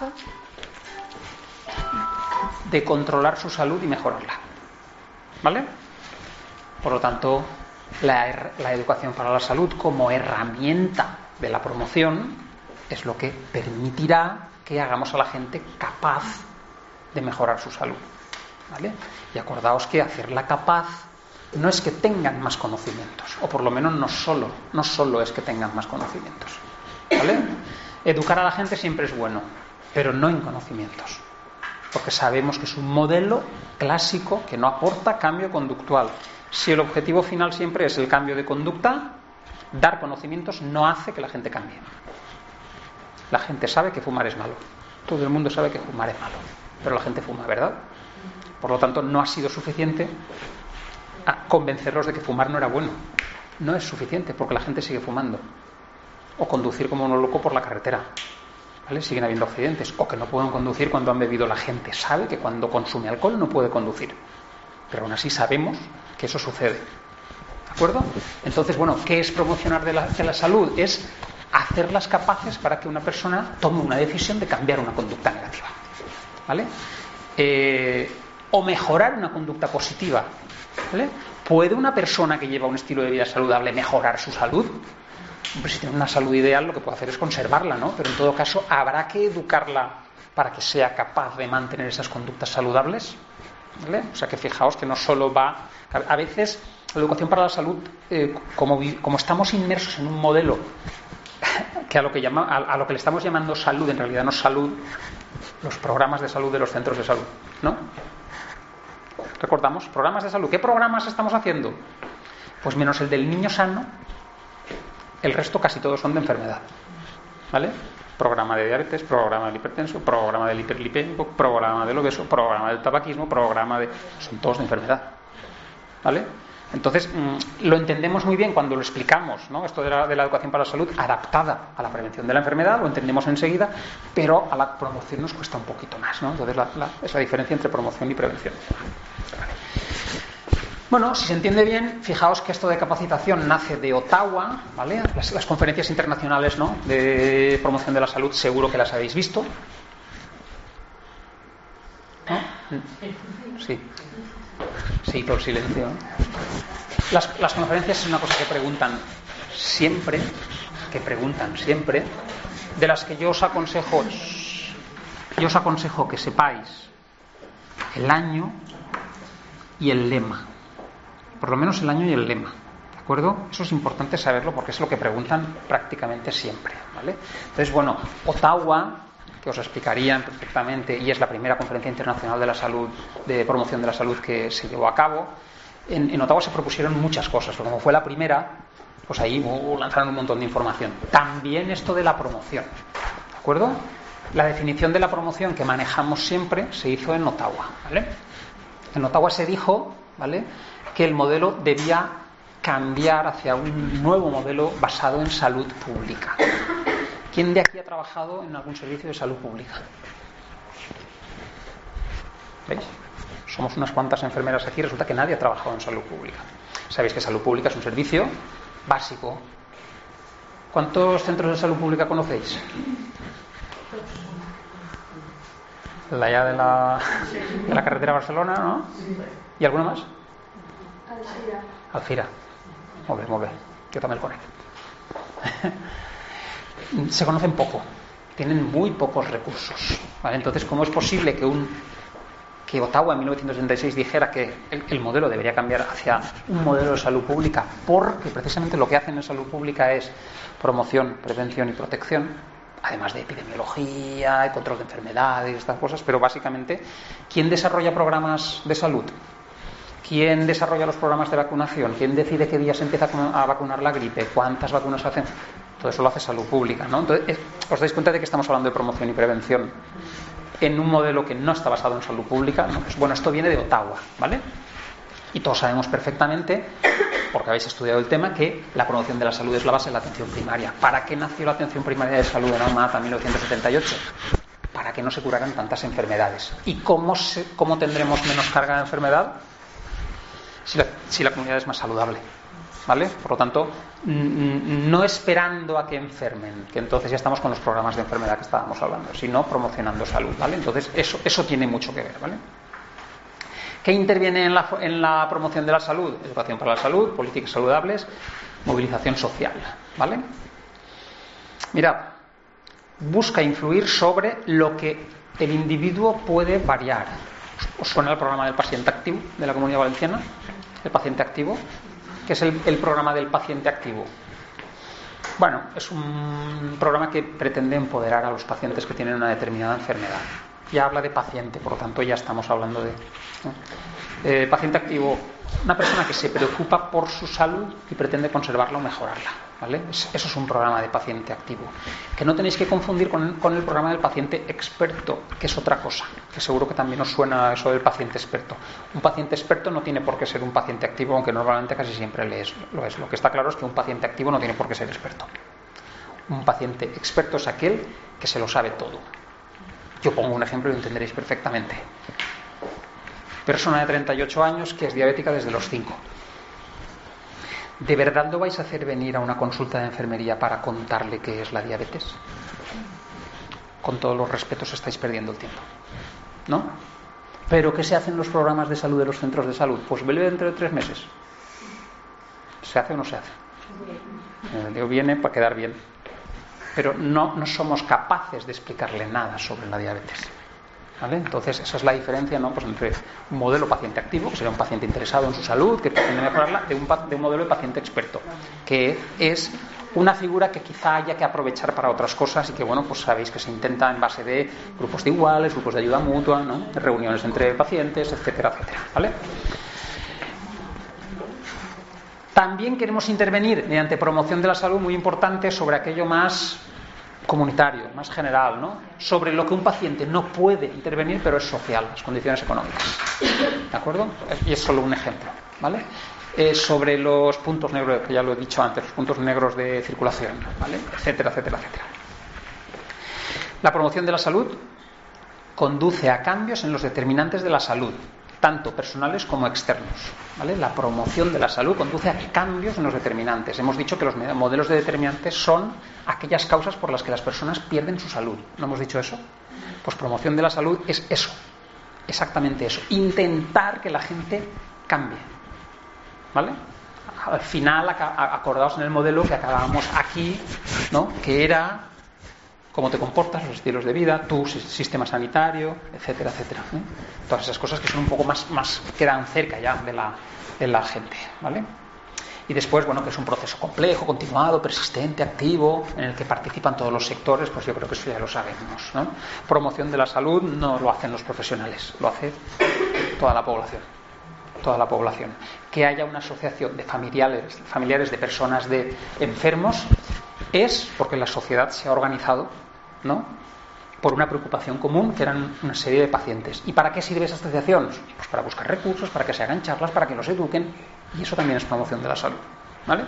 de controlar su salud y mejorarla, ¿vale? Por lo tanto, la educación para la salud como herramienta de la promoción es lo que permitirá que hagamos a la gente capaz de mejorar su salud, ¿vale? Y acordaos que hacerla capaz no es que tengan más conocimientos, o por lo menos no solo es que tengan más conocimientos, ¿vale? Educar a la gente siempre es bueno, pero no en conocimientos, porque sabemos que es un modelo clásico que no aporta cambio conductual. Si el objetivo final siempre es el cambio de conducta, dar conocimientos no hace que la gente cambie. La gente sabe que fumar es malo, todo el mundo sabe que fumar es malo, pero la gente fuma, ¿verdad? Por lo tanto, no ha sido suficiente a convencerlos de que fumar no era bueno. No es suficiente, porque la gente sigue fumando. O conducir como un loco por la carretera, ¿vale? Siguen habiendo accidentes. O que no pueden conducir cuando han bebido. La gente sabe que cuando consume alcohol no puede conducir, pero aún así sabemos que eso sucede, ¿de acuerdo? Entonces, bueno, ¿qué es promocionar de la salud? Es hacerlas capaces para que una persona tome una decisión de cambiar una conducta negativa, ¿vale? O mejorar una conducta positiva, ¿vale? ¿Puede una persona que lleva un estilo de vida saludable mejorar su salud? Hombre, si tiene una salud ideal, lo que puede hacer es conservarla, ¿no? Pero en todo caso, habrá que educarla para que sea capaz de mantener esas conductas saludables, ¿vale? O sea, que fijaos que no solo va... A veces la educación para la salud, como estamos inmersos en un modelo que a lo que le estamos llamando salud, en realidad no es salud, los programas de salud de los centros de salud, ¿no? Recordamos, programas de salud. ¿Qué programas estamos haciendo? Pues menos el del niño sano, el resto casi todos son de enfermedad, ¿vale? Programa de diabetes, programa del hipertenso, programa del hiperlipémico, programa del obeso, programa del tabaquismo, son todos de enfermedad, ¿vale? Entonces, lo entendemos muy bien cuando lo explicamos, ¿no? Esto de la educación para la salud adaptada a la prevención de la enfermedad, lo entendemos enseguida, pero a la promoción nos cuesta un poquito más, ¿no? Entonces, es la diferencia entre promoción y prevención. Vale. Bueno, si se entiende bien, fijaos que esto de capacitación nace de Ottawa, ¿vale? Las conferencias internacionales, ¿no?, de promoción de la salud, seguro que las habéis visto, ¿no? Sí, todo el silencio, ¿eh? Las conferencias es una cosa que preguntan siempre, de las que yo os aconsejo que sepáis el año y el lema, por lo menos el año y el lema, ¿de acuerdo? Eso es importante saberlo porque es lo que preguntan prácticamente siempre, ¿vale? Entonces, bueno, Ottawa, que os explicarían perfectamente, y es la primera conferencia internacional de la salud, de promoción de la salud que se llevó a cabo. En Ottawa se propusieron muchas cosas, pero como fue la primera, pues ahí lanzaron un montón de información. También esto de la promoción, ¿de acuerdo? La definición de la promoción que manejamos siempre se hizo en Ottawa, ¿vale? En Ottawa se dijo, ¿vale?, que el modelo debía cambiar hacia un nuevo modelo basado en salud pública. ¿Quién de aquí ha trabajado en algún servicio de salud pública? ¿Veis? Somos unas cuantas enfermeras aquí, resulta que nadie ha trabajado en salud pública. Sabéis que salud pública es un servicio básico. ¿Cuántos centros de salud pública conocéis? La ya de la carretera a Barcelona, ¿no? ¿Y alguna más? Alcira. Molt bé. Yo también el conozco. Se conocen poco, tienen muy pocos recursos, ¿vale? Entonces, ¿cómo es posible que Ottawa en 1966 dijera que el modelo debería cambiar hacia un modelo de salud pública? Porque precisamente lo que hacen en salud pública es promoción, prevención y protección, además de epidemiología y control de enfermedades y estas cosas, pero básicamente, ¿quién desarrolla programas de salud? ¿Quién desarrolla los programas de vacunación? ¿Quién decide qué día se empieza a vacunar la gripe? ¿Cuántas vacunas hacen? Todo eso lo hace salud pública, ¿no? Entonces, os dais cuenta de que estamos hablando de promoción y prevención en un modelo que no está basado en salud pública, ¿no? Pues bueno, esto viene de Ottawa, ¿vale? Y todos sabemos perfectamente, porque habéis estudiado el tema, que la promoción de la salud es la base de la atención primaria. ¿Para qué nació la atención primaria de salud en Alma-Ata en 1978? Para que no se curaran tantas enfermedades. ¿Y cómo tendremos menos carga de enfermedad? Si la comunidad es más saludable, ¿vale? Por lo tanto, no esperando a que enfermen, que entonces ya estamos con los programas de enfermedad que estábamos hablando, sino promocionando salud, ¿vale? Entonces eso tiene mucho que ver, ¿vale? ¿Qué interviene en la promoción de la salud? Educación para la salud, políticas saludables, movilización social, ¿vale? Mirad, busca influir sobre lo que el individuo puede variar. ¿Os suena el programa del paciente activo de la Comunidad Valenciana? el paciente activo? ¿Qué es el programa del paciente activo? Bueno, es un programa que pretende empoderar a los pacientes que tienen una determinada enfermedad. Ya habla de paciente, por lo tanto ya estamos hablando de paciente activo, una persona que se preocupa por su salud y pretende conservarla o mejorarla, ¿vale? Eso es un programa de paciente activo, que no tenéis que confundir con el programa del paciente experto, que es otra cosa, que seguro que también os suena eso del paciente experto. Un paciente experto no tiene por qué ser un paciente activo, aunque normalmente casi siempre lo es. Lo que está claro es que un paciente activo no tiene por qué ser experto. Un paciente experto es aquel que se lo sabe todo. Yo pongo un ejemplo y lo entenderéis perfectamente. Persona de 38 años que es diabética desde los 5. ¿De verdad lo vais a hacer venir a una consulta de enfermería para contarle qué es la diabetes? Con todos los respetos estáis perdiendo el tiempo, ¿no? ¿Pero qué se hace en los programas de salud de los centros de salud? Pues vuelve dentro de 3 meses. ¿Se hace o no se hace? Digo, viene para quedar bien. Pero no somos capaces de explicarle nada sobre la diabetes, ¿vale? Entonces esa es la diferencia, ¿no? Pues entre un modelo paciente activo, que sería un paciente interesado en su salud, que pretende mejorarla, de un modelo de paciente experto, que es una figura que quizá haya que aprovechar para otras cosas y que, bueno, pues sabéis que se intenta en base de grupos de iguales, grupos de ayuda mutua, ¿no? Reuniones entre pacientes, etcétera, etcétera, ¿vale? También queremos intervenir mediante promoción de la salud, muy importante, sobre aquello más comunitario, más general, ¿no? Sobre lo que un paciente no puede intervenir, pero es social, las condiciones económicas. ¿De acuerdo? Y es solo un ejemplo, ¿vale? Sobre los puntos negros, que ya lo he dicho antes, los puntos negros de circulación, ¿vale? Etcétera, etcétera, etcétera. La promoción de la salud conduce a cambios en los determinantes de la salud, tanto personales como externos, ¿vale? La promoción de la salud conduce a cambios en los determinantes. Hemos dicho que los modelos de determinantes son aquellas causas por las que las personas pierden su salud. ¿No hemos dicho eso? Pues promoción de la salud es eso, exactamente eso. Intentar que la gente cambie, ¿vale? Al final, acordaos en el modelo que acabábamos aquí, ¿no? Que era cómo te comportas, los estilos de vida, tu sistema sanitario, etcétera, etcétera, ¿eh? Todas esas cosas que son un poco más quedan cerca ya de la gente, ¿vale? Y después, bueno, que es un proceso complejo, continuado, persistente, activo, en el que participan todos los sectores, pues yo creo que eso ya lo sabemos, ¿no? Promoción de la salud no lo hacen los profesionales, lo hace toda la población. Toda la población. Que haya una asociación de familiares de personas de enfermos es porque la sociedad se ha organizado, ¿no? Por una preocupación común, que eran una serie de pacientes. ¿Y para qué sirve esa asociación? Pues para buscar recursos, para que se hagan charlas, para que los eduquen, y eso también es promoción de la salud, ¿vale?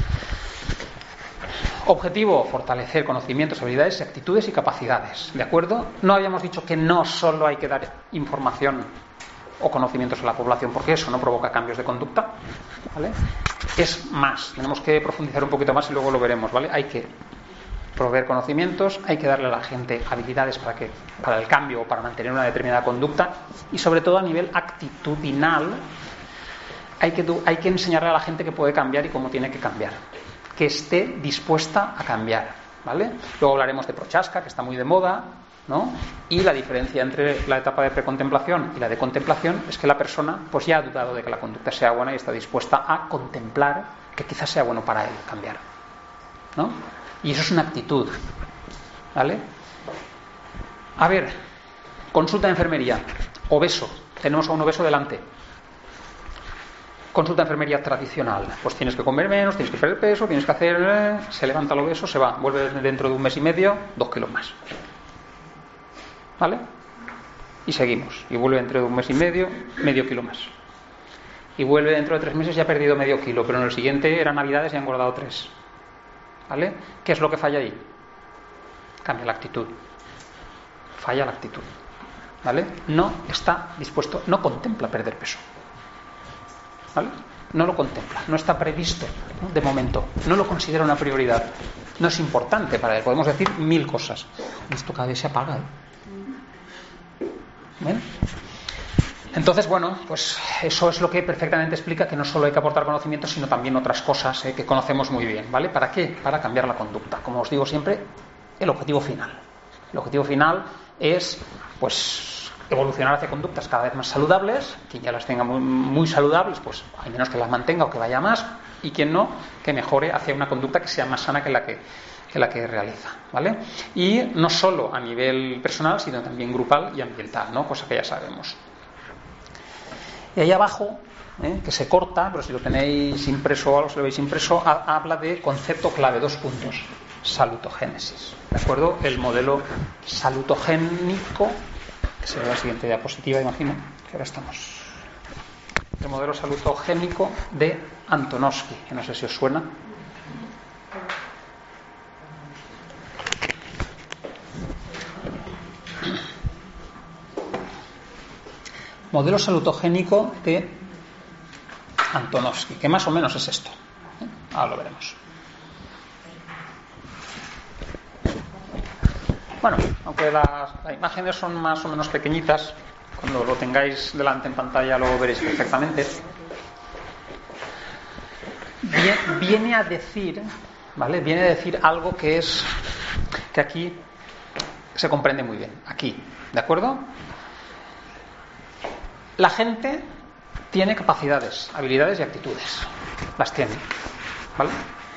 Objetivo: fortalecer conocimientos, habilidades, actitudes y capacidades, ¿de acuerdo? No habíamos dicho que no solo hay que dar información o conocimientos a la población, porque eso no provoca cambios de conducta, ¿vale? Es más, tenemos que profundizar un poquito más y luego lo veremos, ¿vale? Hay que proveer conocimientos, hay que darle a la gente habilidades para el cambio o para mantener una determinada conducta, y sobre todo a nivel actitudinal hay que enseñarle a la gente que puede cambiar y cómo tiene que cambiar, que esté dispuesta a cambiar, ¿vale? Luego hablaremos de Prochaska, que está muy de moda, ¿no? Y la diferencia entre la etapa de precontemplación y la de contemplación es que la persona pues ya ha dudado de que la conducta sea buena y está dispuesta a contemplar que quizás sea bueno para él cambiar, ¿no? Y eso es una actitud, ¿vale? A ver, consulta de enfermería, obeso, tenemos a un obeso delante. Consulta de enfermería tradicional, pues tienes que comer menos, tienes que perder peso, tienes que hacer, se levanta el obeso, se va, vuelve dentro de 1 mes y medio, 2 kilos más, ¿vale? Y seguimos, y vuelve dentro de 1 mes y medio, medio kilo más, y vuelve dentro de 3 meses y ha perdido medio kilo, pero en el siguiente era Navidades y ha engordado 3, ¿vale? ¿Qué es lo que falla ahí? Cambia la actitud, falla la actitud, ¿vale? No está dispuesto, no contempla perder peso, ¿vale? No lo contempla, no está previsto, ¿no? De momento, no lo considera una prioridad, no es importante para él. Podemos decir 1000 cosas, esto cada vez se apaga, ¿eh? ¿Bien? Entonces, bueno, pues eso es lo que perfectamente explica que no solo hay que aportar conocimientos, sino también otras cosas que conocemos muy bien, ¿vale? ¿Para qué? Para cambiar la conducta. Como os digo siempre, el objetivo final. El objetivo final es, pues, evolucionar hacia conductas cada vez más saludables. Quien ya las tenga muy, muy saludables, pues al menos que las mantenga o que vaya más, y quien no, que mejore hacia una conducta que sea más sana que la que realiza, ¿vale? Y no solo a nivel personal, sino también grupal y ambiental, ¿no? Cosa que ya sabemos. Y ahí abajo, que se corta, pero si lo tenéis impreso o algo, si lo veis impreso, habla de concepto clave, 2 puntos: salutogénesis, ¿de acuerdo? El modelo salutogénico, que será la siguiente diapositiva, imagino, que ahora estamos. El modelo salutogénico de Antonovsky, que no sé si os suena. Modelo salutogénico de Antonovsky, que más o menos es esto. Ahora lo veremos. Bueno, aunque las imágenes son más o menos pequeñitas, cuando lo tengáis delante en pantalla lo veréis perfectamente. Viene a decir, ¿vale? Viene a decir algo que aquí se comprende muy bien. Aquí, ¿de acuerdo? La gente tiene capacidades, habilidades y actitudes. Las tiene, ¿vale?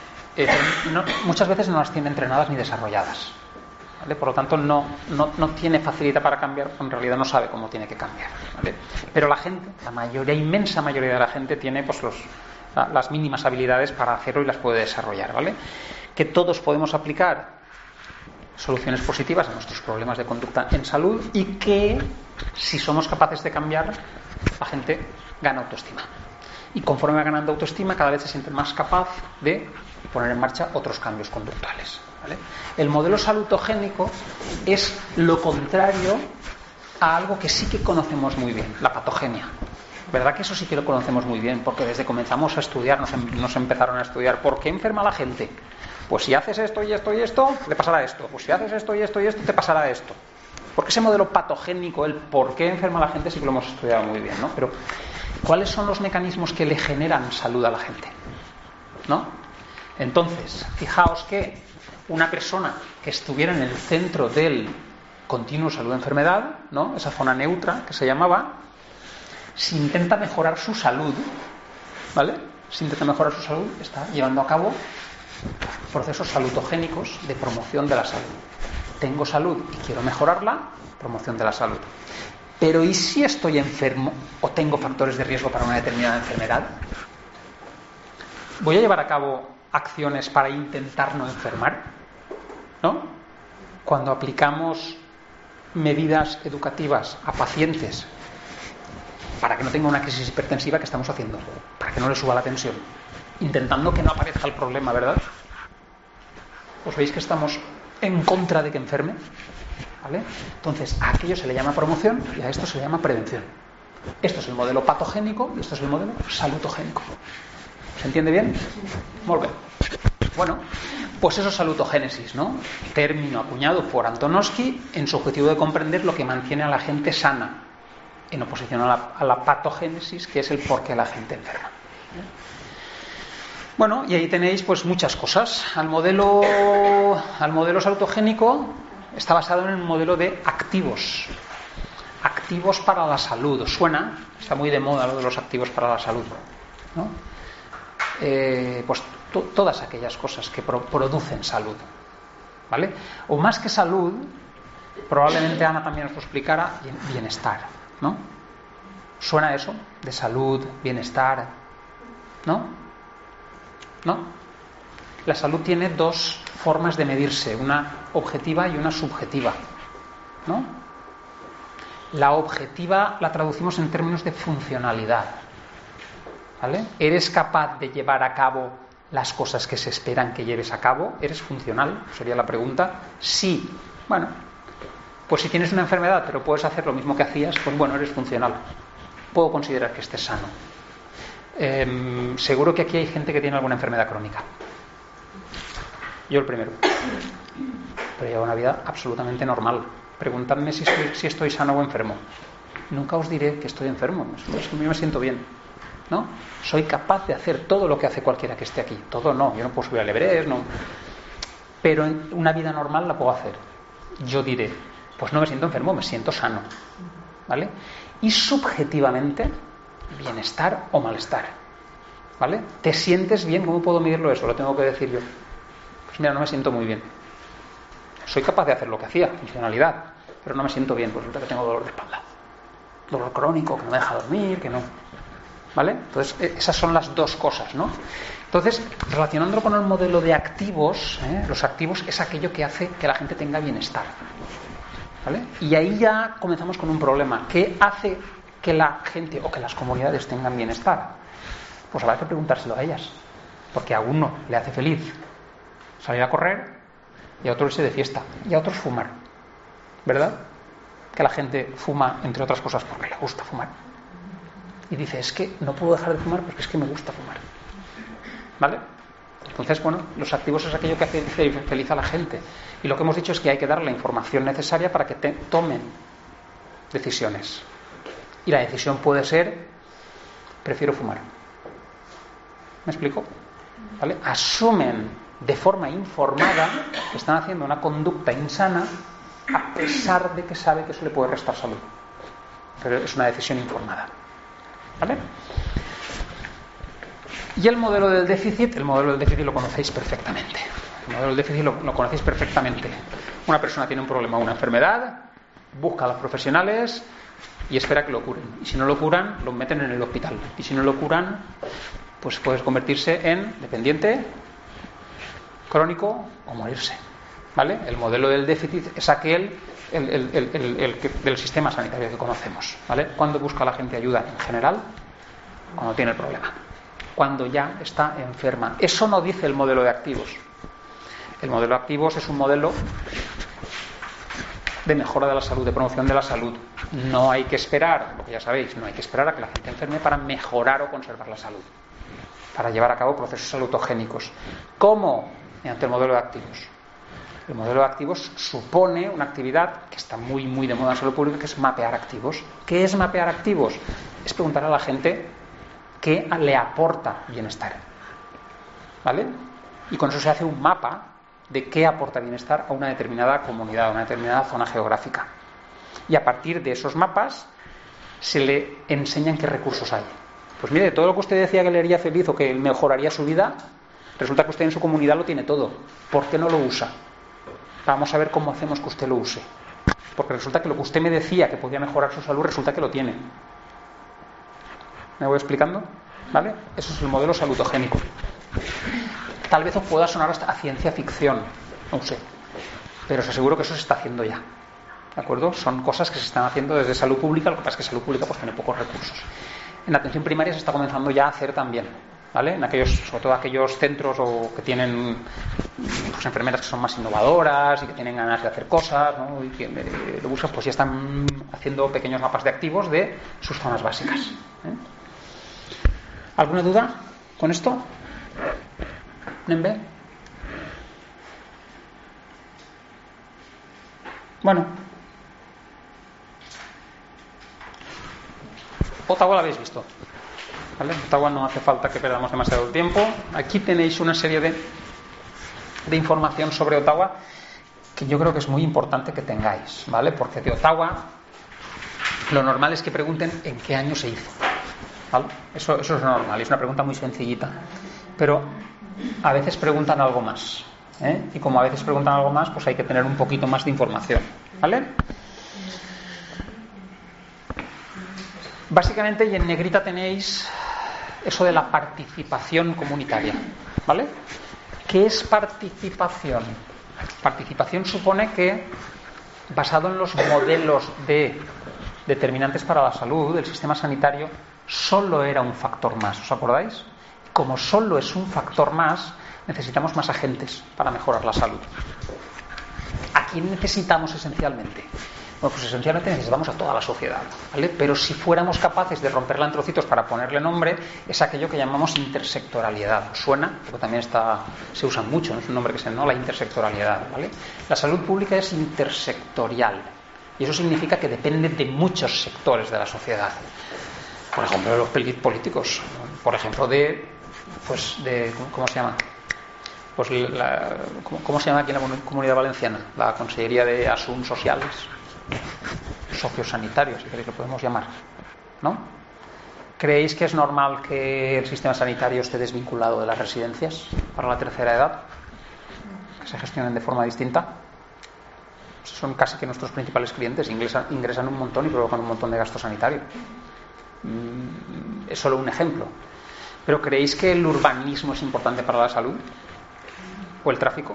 Muchas veces no las tiene entrenadas ni desarrolladas, ¿vale? Por lo tanto no tiene facilidad para cambiar, en realidad no sabe cómo tiene que cambiar, ¿vale? Pero la gente, la inmensa mayoría de la gente tiene pues las mínimas habilidades para hacerlo y las puede desarrollar, ¿vale? Que todos podemos aplicar soluciones positivas a nuestros problemas de conducta en salud, y que si somos capaces de cambiar, la gente gana autoestima, y conforme va ganando autoestima cada vez se siente más capaz de poner en marcha otros cambios conductuales, ¿vale? El modelo salutogénico es lo contrario a algo que sí que conocemos muy bien, la patogenia. ¿Verdad que eso sí que lo conocemos muy bien? Porque desde que comenzamos a estudiar nos empezaron a estudiar ¿por qué enferma la gente? Pues si haces esto y esto y esto, te pasará esto. Pues si haces esto y esto y esto, te pasará esto. Porque ese modelo patogénico, el por qué enferma la gente, sí que lo hemos estudiado muy bien, ¿no? Pero ¿cuáles son los mecanismos que le generan salud a la gente? ¿No? Entonces, fijaos que una persona que estuviera en el centro del continuo salud-enfermedad, ¿no? Esa zona neutra que se llamaba, si intenta mejorar su salud, ¿vale? Si intenta mejorar su salud, está llevando a cabo procesos salutogénicos de promoción de la salud. Tengo salud y quiero mejorarla, promoción de la salud. Pero ¿y si estoy enfermo o tengo factores de riesgo para una determinada enfermedad? ¿Voy a llevar a cabo acciones para intentar no enfermar? ¿No? Cuando aplicamos medidas educativas a pacientes para que no tenga una crisis hipertensiva, ¿qué estamos haciendo? Para que no le suba la tensión, intentando que no aparezca el problema, ¿verdad? ¿Os veis que estamos en contra de que enferme? ¿Vale? Entonces, a aquello se le llama promoción y a esto se le llama prevención. Esto es el modelo patogénico y esto es el modelo salutogénico. ¿Se entiende bien? Muy bien. Bueno, pues eso es salutogénesis, ¿no? Término acuñado por Antonovsky en su objetivo de comprender lo que mantiene a la gente sana, en oposición a la patogénesis, que es el por qué la gente enferma. Bueno, y ahí tenéis pues muchas cosas. Al modelo salutogénico está basado en el modelo de activos para la salud. ¿Os suena? Está muy de moda lo de los activos para la salud, ¿no? Pues todas aquellas cosas que producen salud, ¿vale? O más que salud, probablemente Ana también os lo explicara, bienestar, ¿no? ¿Suena eso? De salud, bienestar, ¿no? ¿No? La salud tiene 2 formas de medirse, una objetiva y una subjetiva, ¿no? La objetiva la traducimos en términos de funcionalidad, ¿vale? ¿Eres capaz de llevar a cabo las cosas que se esperan que lleves a cabo? ¿Eres funcional? Sería la pregunta. Sí. Bueno, pues si tienes una enfermedad pero puedes hacer lo mismo que hacías, pues bueno, eres funcional. Puedo considerar que estés sano. Seguro que aquí hay gente que tiene alguna enfermedad crónica. Yo el primero. Pero llevo una vida absolutamente normal. Preguntadme si estoy sano o enfermo. Nunca os diré que estoy enfermo. Es que yo me siento bien, ¿no? Soy capaz de hacer todo lo que hace cualquiera que esté aquí. Todo no. Yo no puedo subir al Everest, no. Pero en una vida normal la puedo hacer. Yo diré, pues no me siento enfermo, me siento sano. ¿vale? Y subjetivamente, bienestar o malestar, ¿vale? ¿Te sientes bien? ¿Cómo puedo medirlo eso? Lo tengo que decir yo. Pues mira, no me siento muy bien. Soy capaz de hacer lo que hacía, funcionalidad, pero no me siento bien, pues resulta que tengo dolor de espalda. Dolor crónico, que no me deja dormir, que no. ¿Vale? Entonces, esas son las dos cosas, ¿no? Entonces, relacionándolo con el modelo de activos, los activos es aquello que hace que la gente tenga bienestar. ¿Vale? Y ahí ya comenzamos con un problema. ¿Qué hace que la gente o que las comunidades tengan bienestar? Pues habrá que preguntárselo a ellas. Porque a uno le hace feliz salir a correr y a otro irse de fiesta y a otros fumar. ¿Verdad? Que la gente fuma, entre otras cosas, porque le gusta fumar. Y dice, es que no puedo dejar de fumar porque es que me gusta fumar. ¿Vale? Entonces, bueno, los activos es aquello que hace feliz a la gente. Y lo que hemos dicho es que hay que dar la información necesaria para que tomen decisiones. Y la decisión puede ser, prefiero fumar. ¿Me explico? ¿Vale? Asumen de forma informada que están haciendo una conducta insana a pesar de que sabe que eso le puede restar salud. Pero es una decisión informada. ¿Vale? Y el modelo del déficit lo conocéis perfectamente. El modelo del déficit lo conocéis perfectamente. Una persona tiene un problema, una enfermedad, busca a los profesionales y espera que lo curen. Y si no lo curan, lo meten en el hospital. Y si no lo curan, pues puede convertirse en dependiente, crónico o morirse. ¿Vale? El modelo del déficit es aquel del sistema sanitario que conocemos. ¿Vale? ¿Cuándo busca la gente ayuda? En general, cuando tiene el problema. Cuando ya está enferma. Eso no dice el modelo de activos. El modelo de activos es un modelo de mejora de la salud, de promoción de la salud. No hay que esperar, lo que ya sabéis, no hay que esperar a que la gente enferme para mejorar o conservar la salud, para llevar a cabo procesos salutogénicos. ¿Cómo? Mediante el modelo de activos. El modelo de activos supone una actividad que está muy, muy de moda en salud pública, que es mapear activos. ¿Qué es mapear activos? Es preguntar a la gente qué le aporta bienestar. ¿Vale? Y con eso se hace un mapa de qué aporta bienestar a una determinada comunidad, a una determinada zona geográfica. Y a partir de esos mapas se le enseñan qué recursos hay. Pues mire, todo lo que usted decía que le haría feliz o que mejoraría su vida, resulta que usted en su comunidad lo tiene todo. ¿Por qué no lo usa? Vamos a ver cómo hacemos que usted lo use. Porque resulta que lo que usted me decía que podía mejorar su salud, resulta que lo tiene. ¿Me voy explicando? ¿Vale? Eso es el modelo salutogénico. Tal vez os pueda sonar hasta a ciencia ficción, no sé. Pero os aseguro que eso se está haciendo ya. ¿De acuerdo? Son cosas que se están haciendo desde salud pública, lo que pasa es que salud pública pues tiene pocos recursos. En la atención primaria se está comenzando ya a hacer también. ¿Vale? En aquellos, sobre todo aquellos centros o que tienen pues, enfermeras que son más innovadoras y que tienen ganas de hacer cosas, ¿no? Y que lo buscan, pues ya están haciendo pequeños mapas de activos de sus zonas básicas. ¿Alguna duda con esto? ¿Nembe? Bueno. Ottawa la habéis visto. ¿Vale? Ottawa no hace falta que perdamos demasiado tiempo. Aquí tenéis una serie de información sobre Ottawa que yo creo que es muy importante que tengáis, ¿vale? Porque de Ottawa lo normal es que pregunten en qué año se hizo, ¿vale? Eso es normal, es una pregunta muy sencillita. Pero a veces preguntan algo más, y como a veces preguntan algo más, pues hay que tener un poquito más de información, ¿vale? Básicamente, y en negrita tenéis eso de la participación comunitaria, ¿vale? ¿Qué es participación? Participación supone que, basado en los modelos de determinantes para la salud del sistema sanitario, solo era un factor más, ¿os acordáis? Como solo es un factor más, necesitamos más agentes para mejorar la salud. ¿A quién necesitamos esencialmente? Bueno, pues esencialmente necesitamos a toda la sociedad, ¿vale? Pero si fuéramos capaces de romperla en trocitos para ponerle nombre, es aquello que llamamos intersectorialidad. ¿Suena? Porque también se usa mucho, ¿no? Es un nombre que se llama la intersectorialidad, ¿vale? La salud pública es intersectorial y eso significa que depende de muchos sectores de la sociedad. Por ejemplo, de los políticos, por ejemplo, ¿cómo se llama? Pues ¿cómo se llama aquí en la Comunidad Valenciana? La Consellería de Asuntos Sociales. sociosanitario, si queréis lo podemos llamar, ¿no? ¿Creéis que es normal que el sistema sanitario esté desvinculado de las residencias para la tercera edad? Que se gestionen de forma distinta. Son casi que nuestros principales clientes, ingresan un montón y provocan un montón de gasto sanitario. Es solo un ejemplo. ¿Pero creéis que el urbanismo es importante para la salud? ¿O el tráfico?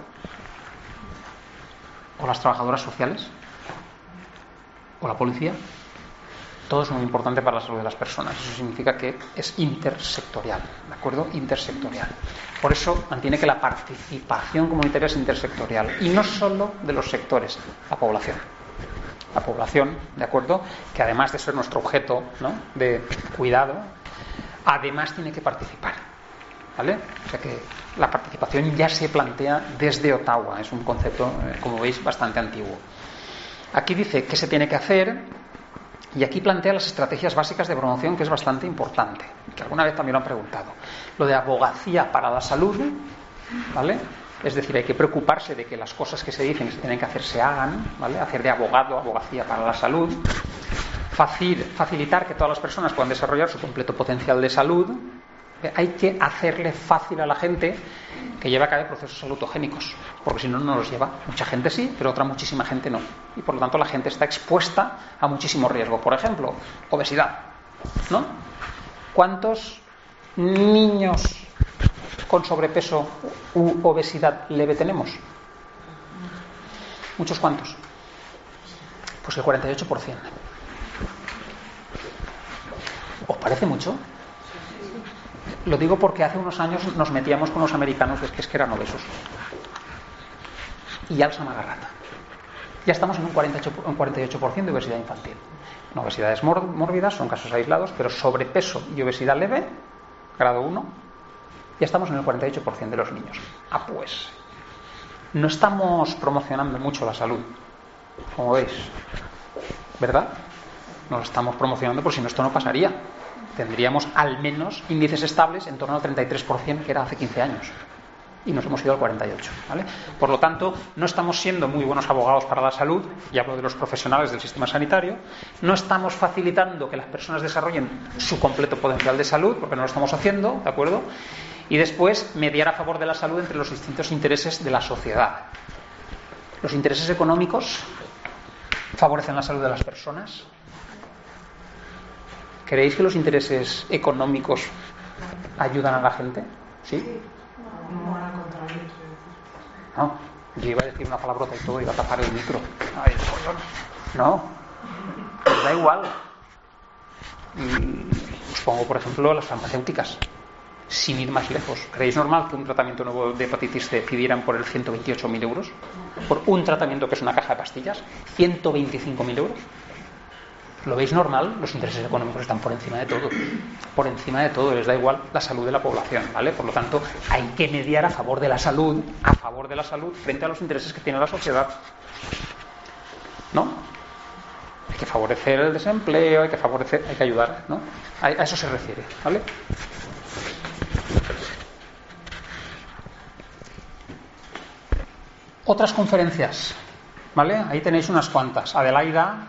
¿O las trabajadoras sociales? ¿O la policía? Todo es muy importante para la salud de las personas. Eso significa que es intersectorial, ¿de acuerdo? Intersectorial. Por eso mantiene que la participación comunitaria es intersectorial. Y no solo de los sectores, la población. La población, ¿de acuerdo? Que además de ser nuestro objeto, ¿no?, de cuidado, además tiene que participar, ¿vale? O sea que la participación ya se plantea desde Ottawa. Es un concepto, como veis, bastante antiguo. Aquí dice qué se tiene que hacer. Y aquí plantea las estrategias básicas de promoción, que es bastante importante, que alguna vez también lo han preguntado. Lo de abogacía para la salud, ¿vale? Es decir, hay que preocuparse de que las cosas que se dicen que se tienen que hacer se hagan, ¿vale? Hacer de abogacía para la salud. Facilitar que todas las personas puedan desarrollar su completo potencial de salud. Hay que hacerle fácil a la gente que lleve a cabo procesos salutogénicos, porque si no, no los lleva. Mucha gente sí, pero muchísima gente no. Y por lo tanto la gente está expuesta a muchísimo riesgo. Por ejemplo, obesidad, ¿no? ¿Cuántos niños con sobrepeso u obesidad leve tenemos? ¿Muchos cuántos? Pues el 48%. ¿Os parece mucho? Lo digo porque hace unos años nos metíamos con los americanos de que es que eran obesos. Y alza magarrata. Ya estamos en un 48% de obesidad infantil. No, obesidades mórbidas son casos aislados, pero sobrepeso y obesidad leve, grado 1, ya estamos en el 48% de los niños. Pues no estamos promocionando mucho la salud, como veis, ¿verdad? No la estamos promocionando, por si no, esto no pasaría. Tendríamos al menos índices estables en torno al 33%, que era hace 15 años. Y nos hemos ido al 48%, ¿vale? Por lo tanto, no estamos siendo muy buenos abogados para la salud, y hablo de los profesionales del sistema sanitario. No estamos facilitando que las personas desarrollen su completo potencial de salud, porque no lo estamos haciendo, ¿de acuerdo? Y después, mediar a favor de la salud entre los distintos intereses de la sociedad. Los intereses económicos favorecen la salud de las personas. ¿Creéis que los intereses económicos ayudan a la gente? ¿Sí? No, yo iba a decir una palabrota y todo, iba a tapar el micro. Ay, no, pues da igual. Os pongo, por ejemplo, las farmacéuticas. Sin ir más lejos, ¿creéis normal que un tratamiento nuevo de hepatitis C pidieran por el 128.000 euros? Por un tratamiento que es una caja de pastillas, 125.000 euros. ¿Lo veis normal? Los intereses económicos están por encima de todo. Por encima de todo, les da igual la salud de la población, ¿vale? Por lo tanto, hay que mediar a favor de la salud, frente a los intereses que tiene la sociedad. ¿No? Hay que favorecer el desempleo, hay que ayudar, ¿no? A eso se refiere, ¿vale? Otras conferencias, ¿vale? Ahí tenéis unas cuantas. Adelaida,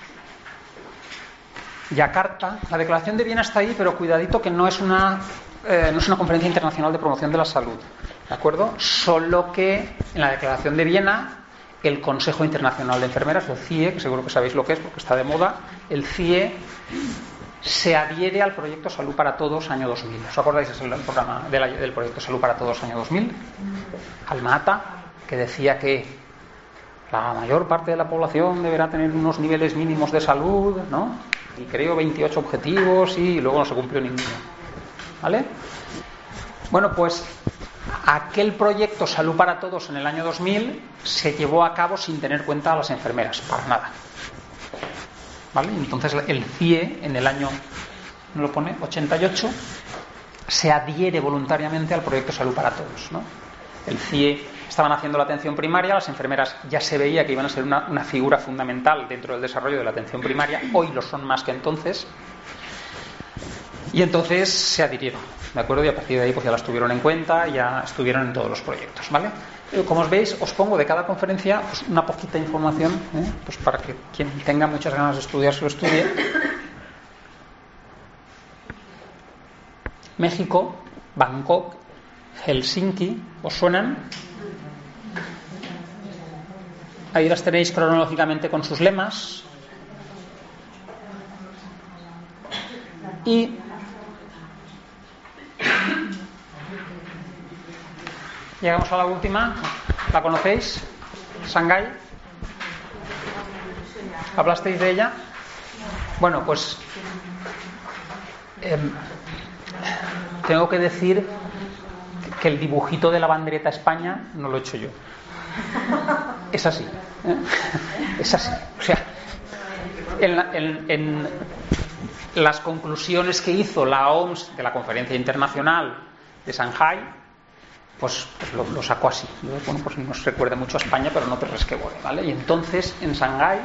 Yakarta. La Declaración de Viena está ahí, pero cuidadito que no es una conferencia internacional de promoción de la salud, ¿de acuerdo? Solo que en la Declaración de Viena el Consejo Internacional de Enfermeras, el CIE, que seguro que sabéis lo que es porque está de moda, el CIE se adhiere al proyecto Salud para Todos año 2000. ¿Os acordáis del programa del proyecto Salud para Todos año 2000? Alma-Ata, que decía que la mayor parte de la población deberá tener unos niveles mínimos de salud, ¿no? Y creo 28 objetivos y luego no se cumplió ninguno, ¿vale? Bueno, pues aquel proyecto Salud para Todos en el año 2000 se llevó a cabo sin tener cuenta a las enfermeras, para nada, ¿vale? Entonces el CIE en el año, ¿no lo pone? 88 se adhiere voluntariamente al proyecto Salud para Todos, ¿no? El CIE estaban haciendo la atención primaria, las enfermeras ya se veía que iban a ser una figura fundamental dentro del desarrollo de la atención primaria, hoy lo son más que entonces, y entonces se adhirieron, ¿de acuerdo? Y a partir de ahí pues ya las tuvieron en cuenta, ya estuvieron en todos los proyectos, ¿vale? Como os veis, os pongo de cada conferencia pues una poquita información, pues para que quien tenga muchas ganas de estudiar se lo estudie. México, Bangkok, Helsinki, ¿os suenan? Ahí las tenéis cronológicamente con sus lemas. Y llegamos a la última. ¿La conocéis? Shanghái. ¿Hablasteis de ella? Bueno, pues tengo que decir que el dibujito de la bandereta España no lo he hecho yo. Es así, es así. O sea, en las conclusiones que hizo la OMS de la Conferencia Internacional de Shanghái, pues lo sacó así. Bueno, pues nos recuerda mucho a España, pero no te resquebore, ¿vale? Y entonces en Shanghái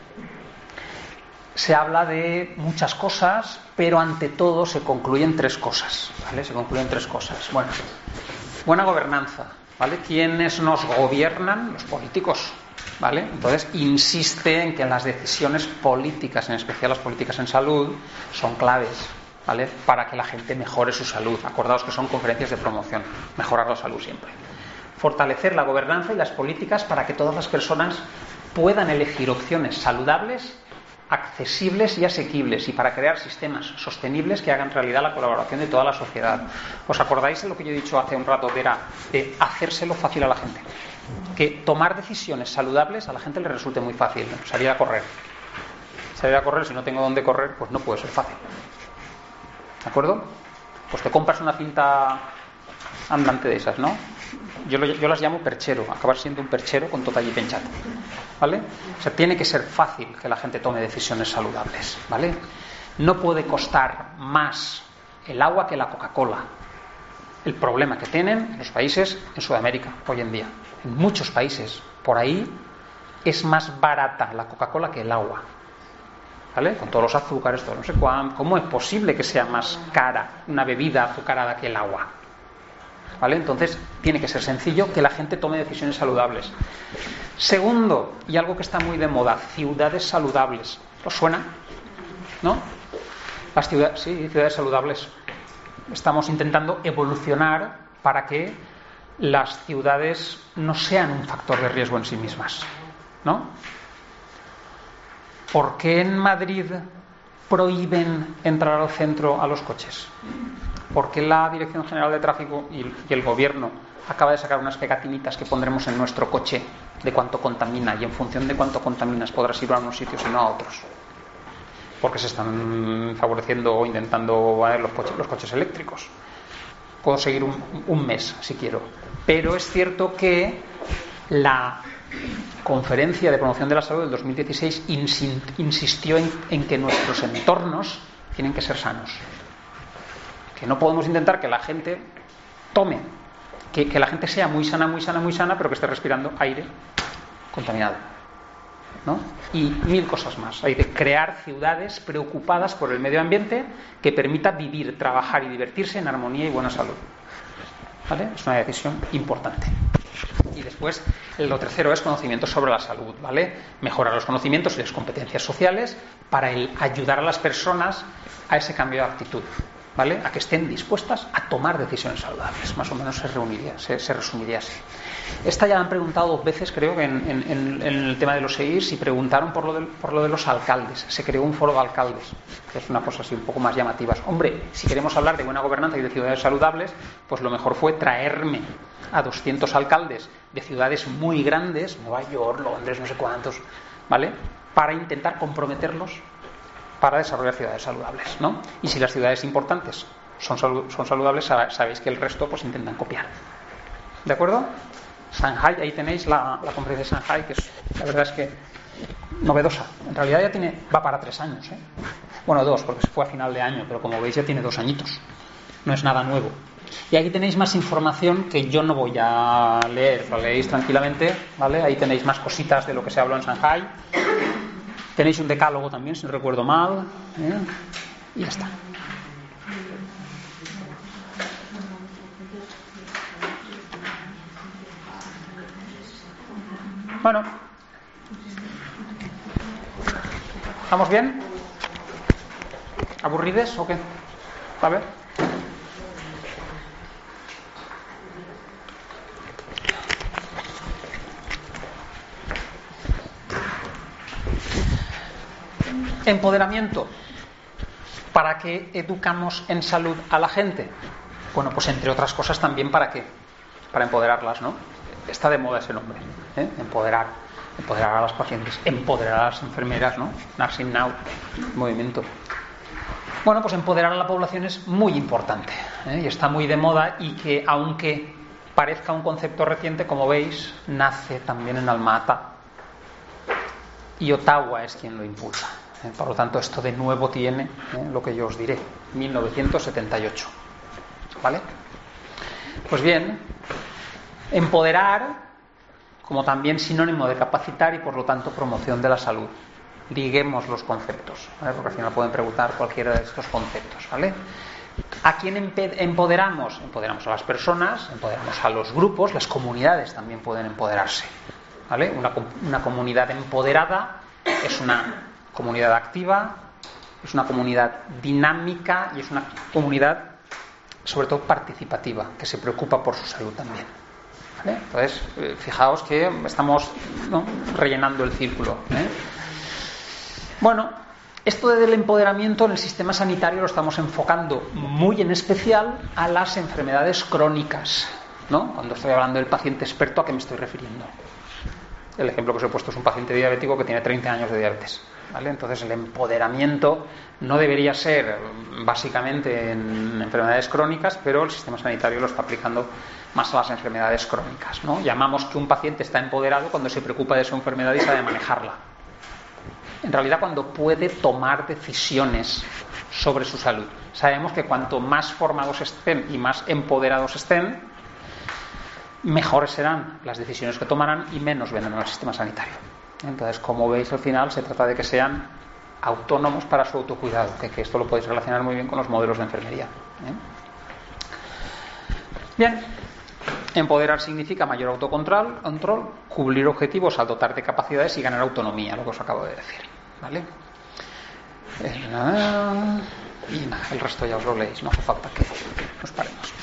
se habla de muchas cosas, pero ante todo se concluyen tres cosas, ¿vale? Se concluyen tres cosas. Bueno, buena gobernanza, ¿vale? ¿Quiénes nos gobiernan? Los políticos, ¿vale? Entonces insiste en que las decisiones políticas, en especial las políticas en salud, son claves, ¿vale? Para que la gente mejore su salud. Acordaos que son conferencias de promoción, mejorar la salud siempre. Fortalecer la gobernanza y las políticas para que todas las personas puedan elegir opciones saludables, accesibles y asequibles, y para crear sistemas sostenibles que hagan realidad la colaboración de toda la sociedad. ¿Os acordáis de lo que yo he dicho hace un rato? De hacérselo fácil a la gente. Que tomar decisiones saludables a la gente le resulte muy fácil. Salir a correr. Salir a correr, si no tengo dónde correr, pues no puede ser fácil. ¿De acuerdo? Pues te compras una cinta andante de esas, ¿no? Yo las llamo perchero, acabar siendo un perchero con tot allí penchado, ¿vale? O sea, tiene que ser fácil que la gente tome decisiones saludables, ¿vale? No puede costar más el agua que la Coca-Cola. El problema que tienen los países en Sudamérica hoy en día, en muchos países por ahí, es más barata la Coca-Cola que el agua, ¿vale? Con todos los azúcares, todo no sé cuánto. ¿Cómo es posible que sea más cara una bebida azucarada que el agua? ¿Vale? Entonces tiene que ser sencillo que la gente tome decisiones saludables. Segundo, y algo que está muy de moda, ciudades saludables. ¿Os suena? ¿No? Las ciudades, sí, ciudades saludables. Estamos intentando evolucionar para que las ciudades no sean un factor de riesgo en sí mismas, ¿no? ¿Por qué en Madrid prohíben entrar al centro a los coches? ¿Por qué la Dirección General de Tráfico y el Gobierno acaba de sacar unas pegatinitas que pondremos en nuestro coche de cuánto contamina, y en función de cuánto contaminas podrás ir a unos sitios y no a otros? Porque se están favoreciendo o intentando los coches eléctricos. Puedo seguir un mes si quiero. Pero es cierto que la Conferencia de Promoción de la Salud del 2016 insistió en que nuestros entornos tienen que ser sanos. Que no podemos intentar que la gente tome, que la gente sea muy sana, pero que esté respirando aire contaminado, ¿no? Y mil cosas más. Hay que crear ciudades preocupadas por el medio ambiente que permita vivir, trabajar y divertirse en armonía y buena salud, ¿vale? Es una decisión importante. Y después, lo tercero es conocimiento sobre la salud, ¿vale? Mejorar los conocimientos y las competencias sociales para ayudar a las personas a ese cambio de actitud, ¿vale? A que estén dispuestas a tomar decisiones saludables. Más o menos se resumiría así. Esta ya la han preguntado 2 veces, creo, en el tema de los EIRs, y preguntaron por lo de los alcaldes. Se creó un foro de alcaldes, que es una cosa así un poco más llamativa. Hombre, si queremos hablar de buena gobernanza y de ciudades saludables, pues lo mejor fue traerme a 200 alcaldes de ciudades muy grandes, Nueva York, Londres, no sé cuántos, ¿vale? Para intentar comprometerlos para desarrollar ciudades saludables, ¿no? Y si las ciudades importantes son saludables, sabéis que el resto pues intentan copiar. ¿De acuerdo? Shanghái, ahí tenéis la conferencia de Shanghái, que la verdad es que novedosa. En realidad ya va para 3 años, ¿eh? Bueno, 2, porque se fue a final de año, pero como veis ya tiene 2 añitos. No es nada nuevo. Y aquí tenéis más información que yo no voy a leer, lo leéis tranquilamente, ¿vale? Ahí tenéis más cositas de lo que se habló en Shanghái. Tenéis un decálogo también, si no recuerdo mal, ¿eh? Y ya está. Bueno, ¿estamos bien? ¿Aburrides o qué? A ver. Empoderamiento. ¿Para qué educamos en salud a la gente? Bueno, pues entre otras cosas también ¿para qué? Para empoderarlas, ¿no? Está de moda ese nombre, ¿eh? Empoderar a las pacientes, empoderar a las enfermeras, ¿no? Nursing Now, movimiento. Bueno, pues empoderar a la población es muy importante, ¿eh? Y está muy de moda, y que aunque parezca un concepto reciente, como veis, nace también en Alma-Ata, y Ottawa es quien lo impulsa. Por lo tanto, esto de nuevo tiene lo que yo os diré, 1978. ¿Vale? Pues bien, empoderar, como también sinónimo de capacitar y por lo tanto promoción de la salud. Liguemos los conceptos, ¿vale? Porque al final pueden preguntar cualquiera de estos conceptos, ¿vale? ¿A quién empoderamos? Empoderamos a las personas, empoderamos a los grupos, las comunidades también pueden empoderarse, ¿vale? Una comunidad empoderada es una comunidad activa, es una comunidad dinámica y es una comunidad sobre todo participativa, que se preocupa por su salud también, ¿vale? Entonces, fijaos que estamos, ¿no?, rellenando el círculo, ¿eh? Bueno, esto del empoderamiento en el sistema sanitario lo estamos enfocando muy en especial a las enfermedades crónicas, ¿no? Cuando estoy hablando del paciente experto, ¿a qué me estoy refiriendo? El ejemplo que os he puesto es un paciente diabético que tiene 30 años de diabetes, ¿vale? Entonces el empoderamiento no debería ser básicamente en enfermedades crónicas, pero el sistema sanitario lo está aplicando más a las enfermedades crónicas, ¿no? Llamamos que un paciente está empoderado cuando se preocupa de su enfermedad y sabe manejarla. En realidad, cuando puede tomar decisiones sobre su salud. Sabemos que cuanto más formados estén y más empoderados estén, mejores serán las decisiones que tomarán y menos vendrán al sistema sanitario. Entonces, como veis, al final se trata de que sean autónomos para su autocuidado, que esto lo podéis relacionar muy bien con los modelos de enfermería, ¿eh? Bien, empoderar significa mayor autocontrol, cubrir objetivos al dotar de capacidades y ganar autonomía, lo que os acabo de decir, ¿vale? Y nada, el resto ya os lo leéis, no hace falta que nos paremos.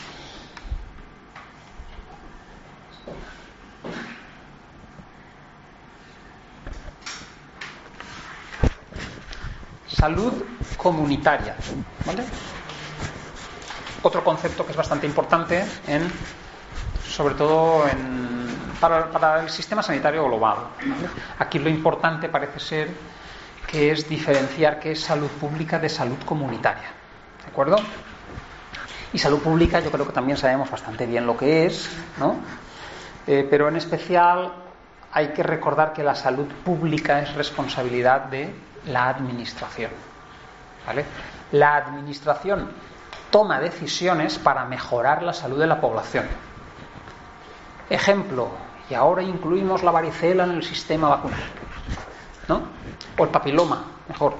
Salud comunitaria, ¿vale? Otro concepto que es bastante importante sobre todo para el sistema sanitario global, ¿vale? Aquí lo importante parece ser que es diferenciar qué es salud pública de salud comunitaria, ¿de acuerdo? Y salud pública yo creo que también sabemos bastante bien lo que es, ¿no? Pero en especial hay que recordar que la salud pública es responsabilidad de la administración, ¿vale? La administración toma decisiones para mejorar la salud de la población. Ejemplo, y ahora incluimos la varicela en el sistema vacunal, ¿no? O el papiloma, mejor.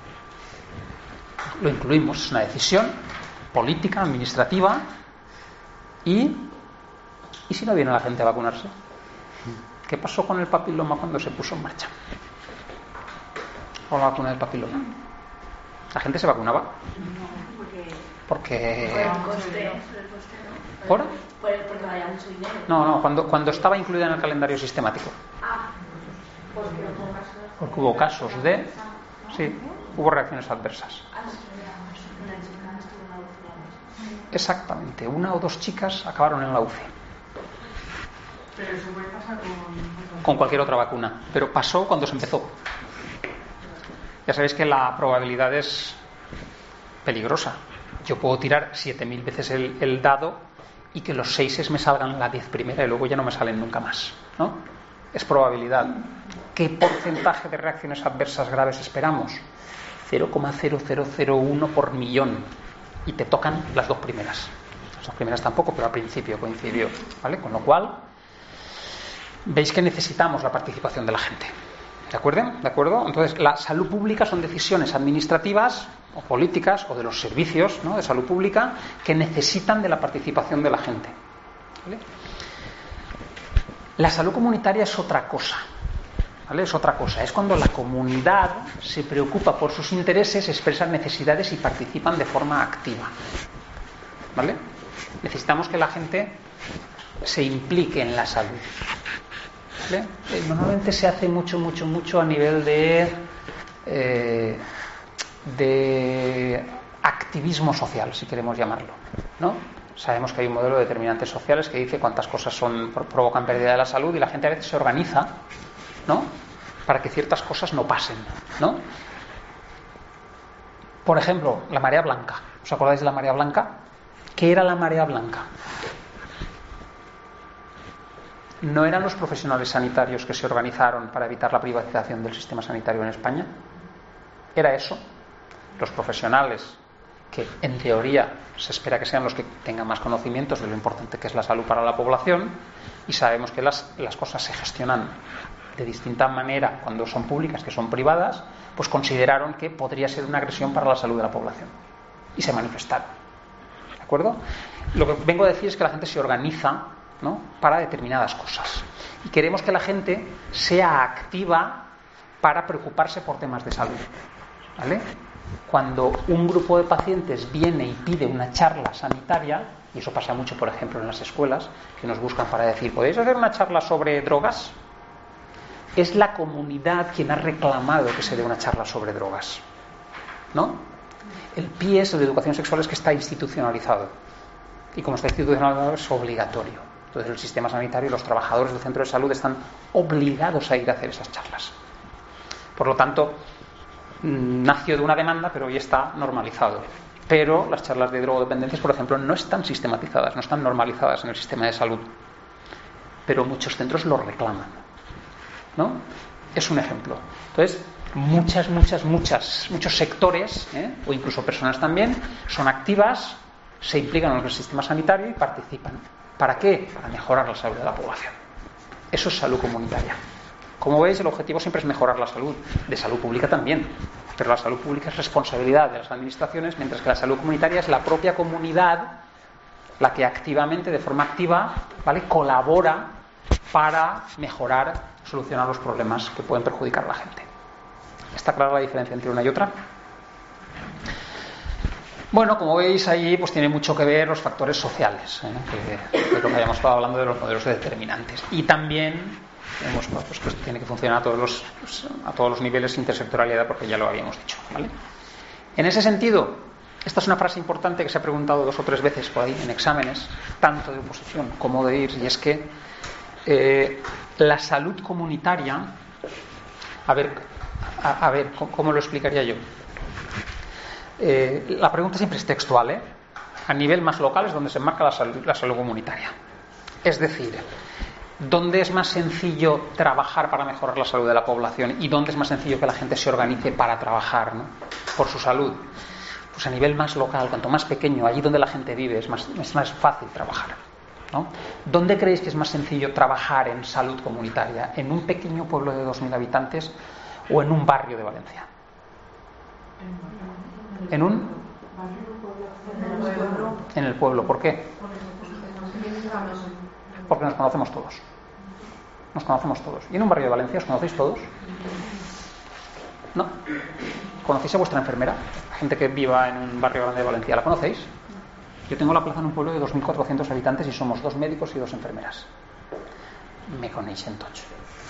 Lo incluimos, es una decisión política, administrativa. ¿Y si no viene la gente a vacunarse? ¿Qué pasó con el papiloma cuando se puso en marcha? Con la vacuna del papiloma. ¿La gente se vacunaba? Porque ¿por? Porque valía mucho dinero. No, cuando estaba incluida en el calendario sistemático. Porque hubo casos de... Sí, hubo reacciones adversas. Exactamente, una o dos chicas acabaron en la UCI. Pero eso puede pasar con cualquier otra vacuna, pero pasó cuando se empezó. Ya sabéis que la probabilidad es peligrosa. Yo puedo tirar 7.000 veces el dado y que los 6 me salgan la 10 primera y luego ya no me salen nunca más, ¿no? Es probabilidad. ¿Qué porcentaje de reacciones adversas graves esperamos? 0,0001 por millón. Y te tocan las 2 primeras. Las 2 primeras tampoco, pero al principio coincidió, ¿vale? Con lo cual, veis que necesitamos la participación de la gente. ¿De acuerdo? ¿De acuerdo? Entonces, la salud pública son decisiones administrativas o políticas o de los servicios, ¿no?, de salud pública que necesitan de la participación de la gente, ¿vale? La salud comunitaria es otra cosa. ¿vale? Es otra cosa. Es cuando la comunidad se preocupa por sus intereses, expresa necesidades y participan de forma activa, ¿vale? Necesitamos que la gente se implique en la salud, ¿vale? Normalmente se hace mucho a nivel de activismo social, si queremos llamarlo, ¿no? Sabemos que hay un modelo de determinantes sociales que dice cuántas cosas provocan pérdida de la salud, y la gente a veces se organiza, ¿no?, para que ciertas cosas no pasen, ¿no? Por ejemplo, la marea blanca. ¿Os acordáis de la marea blanca? ¿Qué era la marea blanca? ¿No eran los profesionales sanitarios que se organizaron para evitar la privatización del sistema sanitario en España? ¿Era eso? Los profesionales, que en teoría se espera que sean los que tengan más conocimientos de lo importante que es la salud para la población, y sabemos que las cosas se gestionan de distinta manera cuando son públicas que son privadas, pues consideraron que podría ser una agresión para la salud de la población y se manifestaron. ¿De acuerdo? Lo que vengo a decir es que la gente se organiza, ¿no?, para determinadas cosas, y queremos que la gente sea activa para preocuparse por temas de salud, ¿vale? Cuando un grupo de pacientes viene y pide una charla sanitaria, y eso pasa mucho, por ejemplo, en las escuelas, que nos buscan para decir, ¿podéis hacer una charla sobre drogas? Es la comunidad quien ha reclamado que se dé una charla sobre drogas, ¿no? El PIES, el de educación sexual, es que está institucionalizado, y como está institucionalizado es obligatorio. Entonces el sistema sanitario y los trabajadores del centro de salud están obligados a ir a hacer esas charlas. Por lo tanto, nació de una demanda, pero hoy está normalizado. Pero las charlas de drogodependencias, por ejemplo, no están sistematizadas, no están normalizadas en el sistema de salud, pero muchos centros lo reclaman, ¿no? Es un ejemplo. Entonces, muchos sectores, o incluso personas también, son activas, se implican en el sistema sanitario y participan. ¿Para qué? Para mejorar la salud de la población. Eso es salud comunitaria. Como veis, el objetivo siempre es mejorar la salud, de salud pública también, pero la salud pública es responsabilidad de las administraciones, mientras que la salud comunitaria es la propia comunidad la que activamente, de forma activa, ¿vale?, colabora para mejorar, solucionar los problemas que pueden perjudicar a la gente. ¿Está clara la diferencia entre una y otra? Bueno, como veis ahí, pues tiene mucho que ver los factores sociales, que es lo que habíamos estado hablando de los modelos determinantes, y también pues que tiene que funcionar a todos los niveles de intersectorialidad, porque ya lo habíamos dicho, ¿vale? En ese sentido, esta es una frase importante que se ha preguntado 2 o 3 veces por ahí en exámenes, tanto de oposición como de IRS, y es que la salud comunitaria, a ver, ¿cómo lo explicaría yo? La pregunta siempre es textual, A nivel más local es donde se enmarca la salud comunitaria. Es decir, ¿dónde es más sencillo trabajar para mejorar la salud de la población y dónde es más sencillo que la gente se organice para trabajar, ¿no?, por su salud? Pues a nivel más local, cuanto más pequeño, allí donde la gente vive, es más fácil trabajar, ¿no? ¿Dónde creéis que es más sencillo trabajar en salud comunitaria? ¿En un pequeño pueblo de 2.000 habitantes o en un barrio de Valencia? ¿En el pueblo? ¿Por qué? Porque nos conocemos todos. ¿Y en un barrio de Valencia os conocéis todos? ¿No? ¿Conocéis a vuestra enfermera? La gente que viva en un barrio grande de Valencia, ¿la conocéis? Yo tengo la plaza en un pueblo de 2.400 habitantes y somos 2 médicos y 2 enfermeras. Me coneixen tots.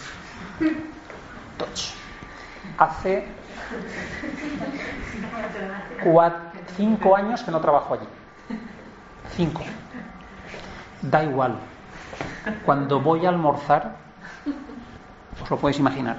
Hace 5 años que no trabajo allí. 5. Da igual. Cuando voy a almorzar, os lo podéis imaginar.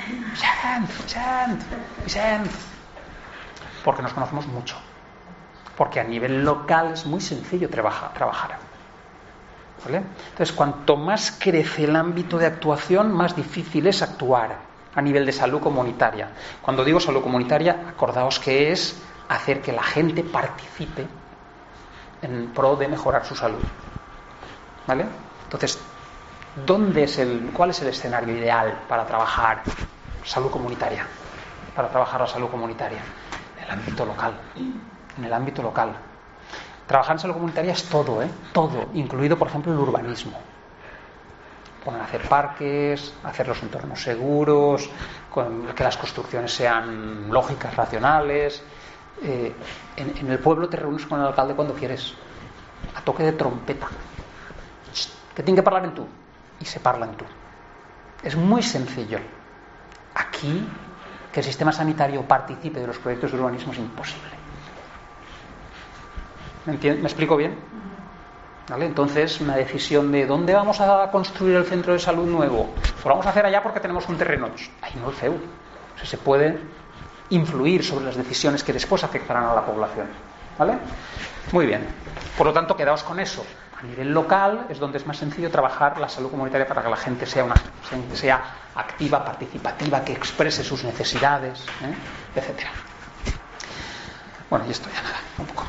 Vicent. Porque nos conocemos mucho. Porque a nivel local es muy sencillo trabajar. ¿Vale? Entonces, cuanto más crece el ámbito de actuación, más difícil es actuar a nivel de salud comunitaria. Cuando digo salud comunitaria, acordaos que es hacer que la gente participe en pro de mejorar su salud. ¿Vale? Entonces, ¿cuál es el escenario ideal para trabajar salud comunitaria? Para trabajar la salud comunitaria en el ámbito local. Trabajar en salud comunitaria es todo, todo, incluido, por ejemplo, el urbanismo. Pueden hacer parques, hacer los entornos seguros, que las construcciones sean lógicas, racionales. En el pueblo te reúnes con el alcalde cuando quieres, a toque de trompeta. Que tienen que hablar en tú, y se parla en tú. Es muy sencillo. Aquí, que el sistema sanitario participe de los proyectos de urbanismo es imposible. ¿Me explico bien? ¿Vale? Entonces, una decisión de ¿dónde vamos a construir el centro de salud nuevo? Pues lo vamos a hacer allá porque tenemos un terreno. Ahí no el feu. O sea, se puede influir sobre las decisiones que después afectarán a la población. ¿Vale? Muy bien. Por lo tanto, quedaos con eso. A nivel local es donde es más sencillo trabajar la salud comunitaria para que la gente sea activa, participativa, que exprese sus necesidades, etcétera. Bueno, y esto ya nada, un poco.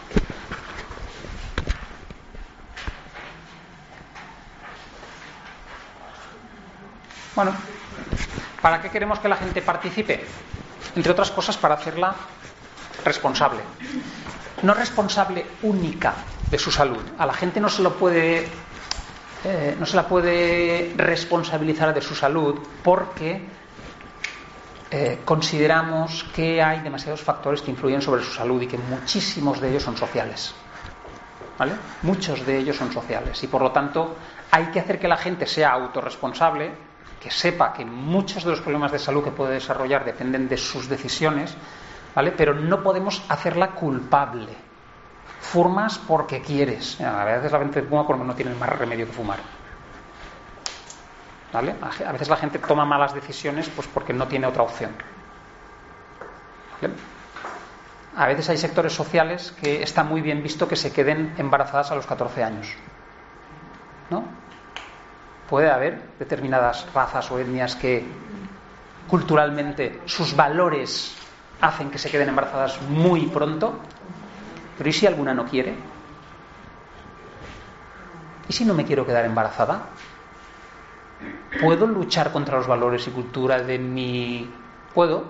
Bueno, ¿para qué queremos que la gente participe? Entre otras cosas, para hacerla responsable. No responsable única de su salud. A la gente no se la puede responsabilizar de su salud porque consideramos que hay demasiados factores que influyen sobre su salud y que muchísimos de ellos son sociales. ¿Vale? Muchos de ellos son sociales y por lo tanto hay que hacer que la gente sea autorresponsable, que sepa que muchos de los problemas de salud que puede desarrollar dependen de sus decisiones, ¿vale? Pero no podemos hacerla culpable. Fumas porque quieres. A veces la gente fuma porque no tiene más remedio que fumar. ¿Vale? A veces la gente toma malas decisiones pues porque no tiene otra opción. ¿Vale? A veces hay sectores sociales que está muy bien visto que se queden embarazadas a los 14 años. ¿No? Puede haber determinadas razas o etnias que culturalmente sus valores hacen que se queden embarazadas muy pronto. Pero ¿y si alguna no quiere? ¿Y si no me quiero quedar embarazada? ¿Puedo luchar contra los valores y cultura de mi... ¿Puedo?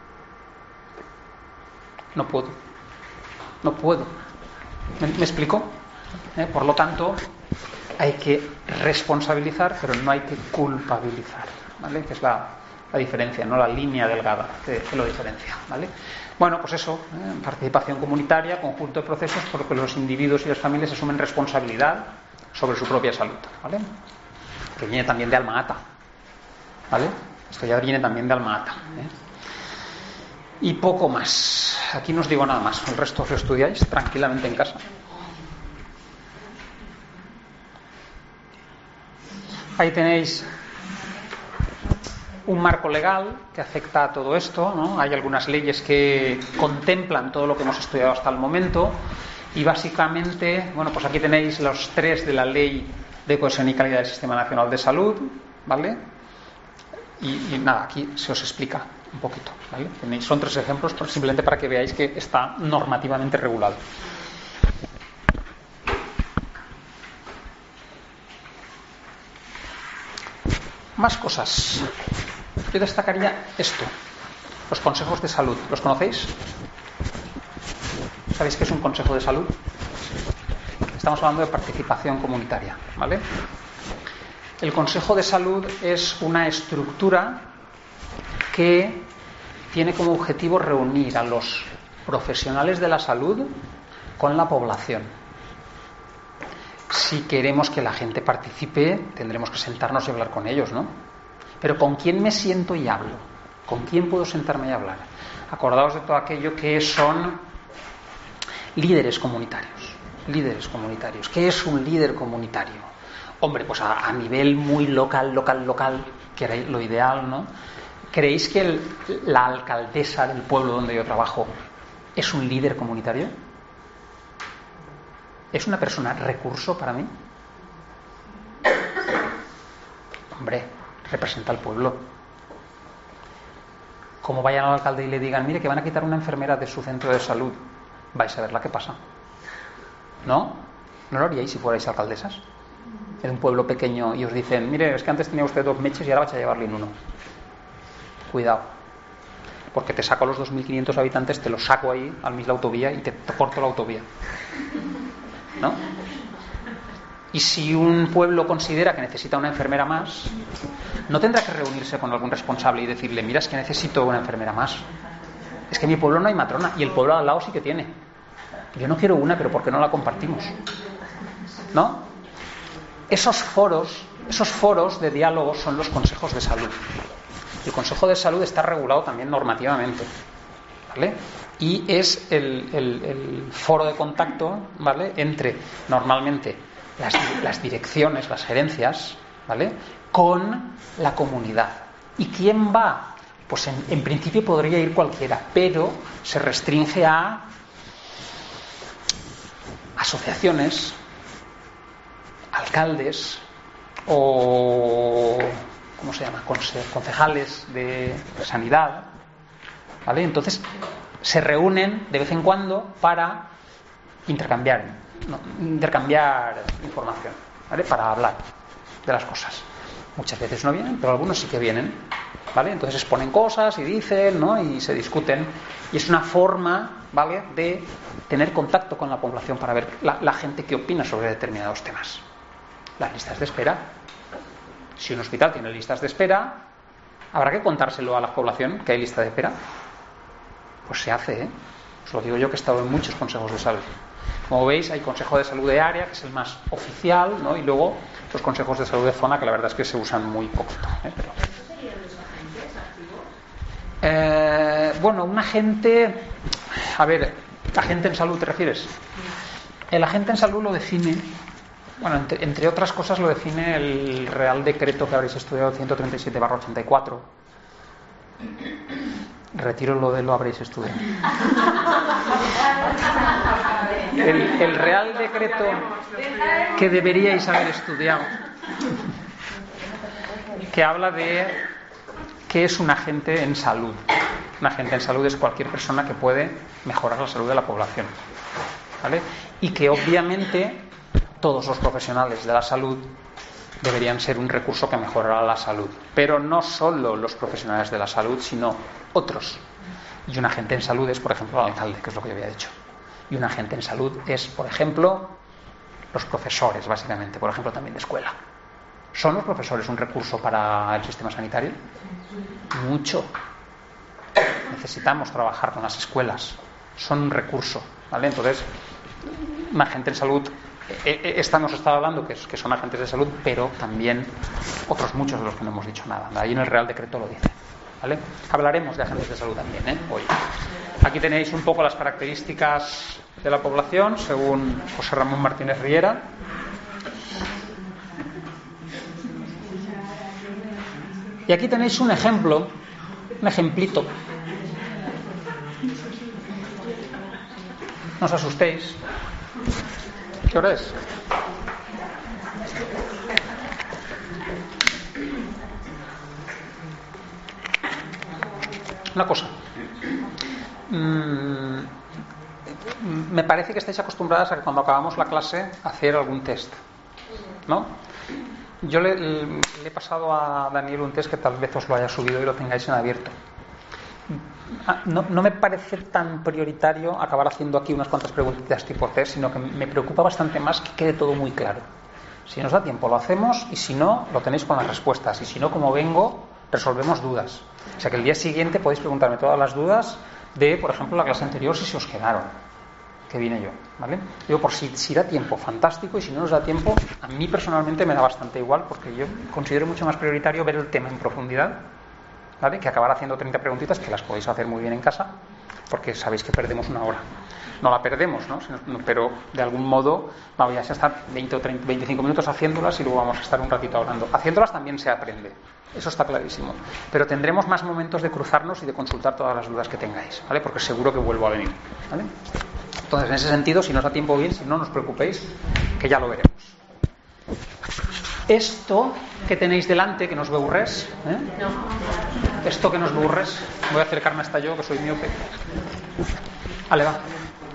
No puedo. No puedo. ¿Me explico? Por lo tanto, hay que responsabilizar, pero no hay que culpabilizar. ¿Vale? Que es la diferencia, no la línea delgada que lo diferencia. ¿Vale? Bueno, pues eso, participación comunitaria, conjunto de procesos porque los individuos y las familias asumen responsabilidad sobre su propia salud, ¿vale? Que viene también de Alma Ata, ¿vale? Esto ya viene también de Alma Ata, Y poco más. Aquí no os digo nada más, el resto os lo estudiáis tranquilamente en casa. Ahí tenéis un marco legal que afecta a todo esto, ¿no? Hay algunas leyes que contemplan todo lo que hemos estudiado hasta el momento y básicamente, bueno, pues aquí tenéis los 3 de la Ley de Cohesión y Calidad del Sistema Nacional de Salud, ¿vale? Y nada, aquí se os explica un poquito, ¿vale? Son 3 ejemplos simplemente para que veáis que está normativamente regulado. Más cosas. Yo destacaría esto, los consejos de salud. ¿Los conocéis? ¿Sabéis qué es un consejo de salud? Estamos hablando de participación comunitaria, ¿vale? El consejo de salud es una estructura que tiene como objetivo reunir a los profesionales de la salud con la población. Si queremos que la gente participe, tendremos que sentarnos y hablar con ellos, ¿no? Pero ¿con quién me siento y hablo? ¿Con quién puedo sentarme y hablar? Acordaos de todo aquello que son líderes comunitarios. Líderes comunitarios. ¿Qué es un líder comunitario? Hombre, pues a nivel muy local, que era lo ideal, ¿no? ¿Creéis que la alcaldesa del pueblo donde yo trabajo es un líder comunitario? ¿Es una persona recurso para mí? Hombre, representa al pueblo. Como vayan al alcalde y le digan, mire, que van a quitar una enfermera de su centro de salud, vais a ver la que pasa. ¿No? ¿No lo haríais si fuerais alcaldesas? En un pueblo pequeño y os dicen, mire, es que antes tenía usted 2 meches y ahora vais a llevarle en 1. Cuidado. Porque te saco a los 2.500 habitantes, te los saco ahí al mismo autovía y te corto la autovía. ¿No? Y si un pueblo considera que necesita una enfermera más, no tendrá que reunirse con algún responsable y decirle: mira, es que necesito una enfermera más. Es que en mi pueblo no hay matrona y el pueblo al lado sí que tiene. Yo no quiero una, pero ¿por qué no la compartimos? ¿No? Esos foros de diálogo son los consejos de salud. El consejo de salud está regulado también normativamente, ¿vale? Y es el foro de contacto, ¿vale?, entre normalmente las direcciones, las gerencias, ¿vale?, con la comunidad. ¿Y quién va? Pues en principio podría ir cualquiera, pero se restringe a asociaciones, alcaldes o, ¿cómo se llama?, concejales de sanidad, ¿vale? Entonces se reúnen de vez en cuando para intercambiar información, ¿vale?, para hablar de las cosas. Muchas veces no vienen, pero algunos sí que vienen, ¿vale? Entonces exponen cosas y dicen, ¿no?, y se discuten, y es una forma, ¿vale?, de tener contacto con la población para ver la gente que opina sobre determinados temas. Las listas de espera. Si un hospital tiene listas de espera, habrá que contárselo a la población que hay lista de espera. Pues se hace, ¿eh? Os lo digo yo, que he estado en muchos consejos de salud. Como veis, hay consejo de salud de área, que es el más oficial, ¿no?, y luego los consejos de salud de zona, que la verdad es que se usan muy poquito, ¿eh? Pero... ¿Serían los agentes activos? Bueno, un agente... A ver, ¿agente en salud te refieres? El agente en salud lo define... Bueno, entre otras cosas lo define el Real Decreto que habréis estudiado, 137/84. Retiro lo de lo habréis estudiado. El Real Decreto que deberíais haber estudiado, que habla de qué es un agente en salud. Un agente en salud es cualquier persona que puede mejorar la salud de la población, ¿vale? Y que obviamente todos los profesionales de la salud deberían ser un recurso que mejorará la salud, pero no solo los profesionales de la salud, sino otros. Y un agente en salud es, por ejemplo, el alcalde, que es lo que yo había dicho. Y un agente en salud es, por ejemplo, los profesores, básicamente, por ejemplo, también de escuela. ¿Son los profesores un recurso para el sistema sanitario? Mucho. Necesitamos trabajar con las escuelas. Son un recurso, ¿vale? Entonces, un agente en salud... Esta nos está hablando que son agentes de salud, pero también otros muchos de los que no hemos dicho nada. Ahí en el Real Decreto lo dice, ¿vale? Hablaremos de agentes de salud también, ¿eh?, hoy. Aquí tenéis un poco las características de la población según José Ramón Martínez Riera. Y aquí tenéis un ejemplo, un ejemplito. No os asustéis. ¿Qué hora es? Una cosa. Me parece que estáis acostumbradas a que cuando acabamos la clase hacer algún test, ¿no? Yo le he pasado a Daniel un test que tal vez os lo haya subido y lo tengáis en abierto. No me parece tan prioritario acabar haciendo aquí unas cuantas preguntitas tipo test, sino que me preocupa bastante más que quede todo muy claro. Si nos da tiempo lo hacemos, y si no, lo tenéis con las respuestas, y si no, como vengo, resolvemos dudas. O sea que el día siguiente podéis preguntarme todas las dudas de, por ejemplo, la clase anterior, si se os quedaron, que vine yo, ¿vale? Digo, por si da tiempo, fantástico, y si no nos da tiempo, a mí personalmente me da bastante igual, porque yo considero mucho más prioritario ver el tema en profundidad, ¿vale?, que acabar haciendo 30 preguntitas, que las podéis hacer muy bien en casa, porque sabéis que perdemos una hora. No la perdemos, ¿no? Pero de algún modo vamos a estar 20 o 30, 25 minutos haciéndolas y luego vamos a estar un ratito hablando. Haciéndolas también se aprende, eso está clarísimo. Pero tendremos más momentos de cruzarnos y de consultar todas las dudas que tengáis, ¿vale? Porque seguro que vuelvo a venir, ¿vale? Entonces, en ese sentido, si nos da tiempo bien, si no, no os preocupéis, que ya lo veremos. Esto que tenéis delante, que nos veu res, esto que nos veu res, voy a acercarme hasta yo, que soy miope. Vale, va.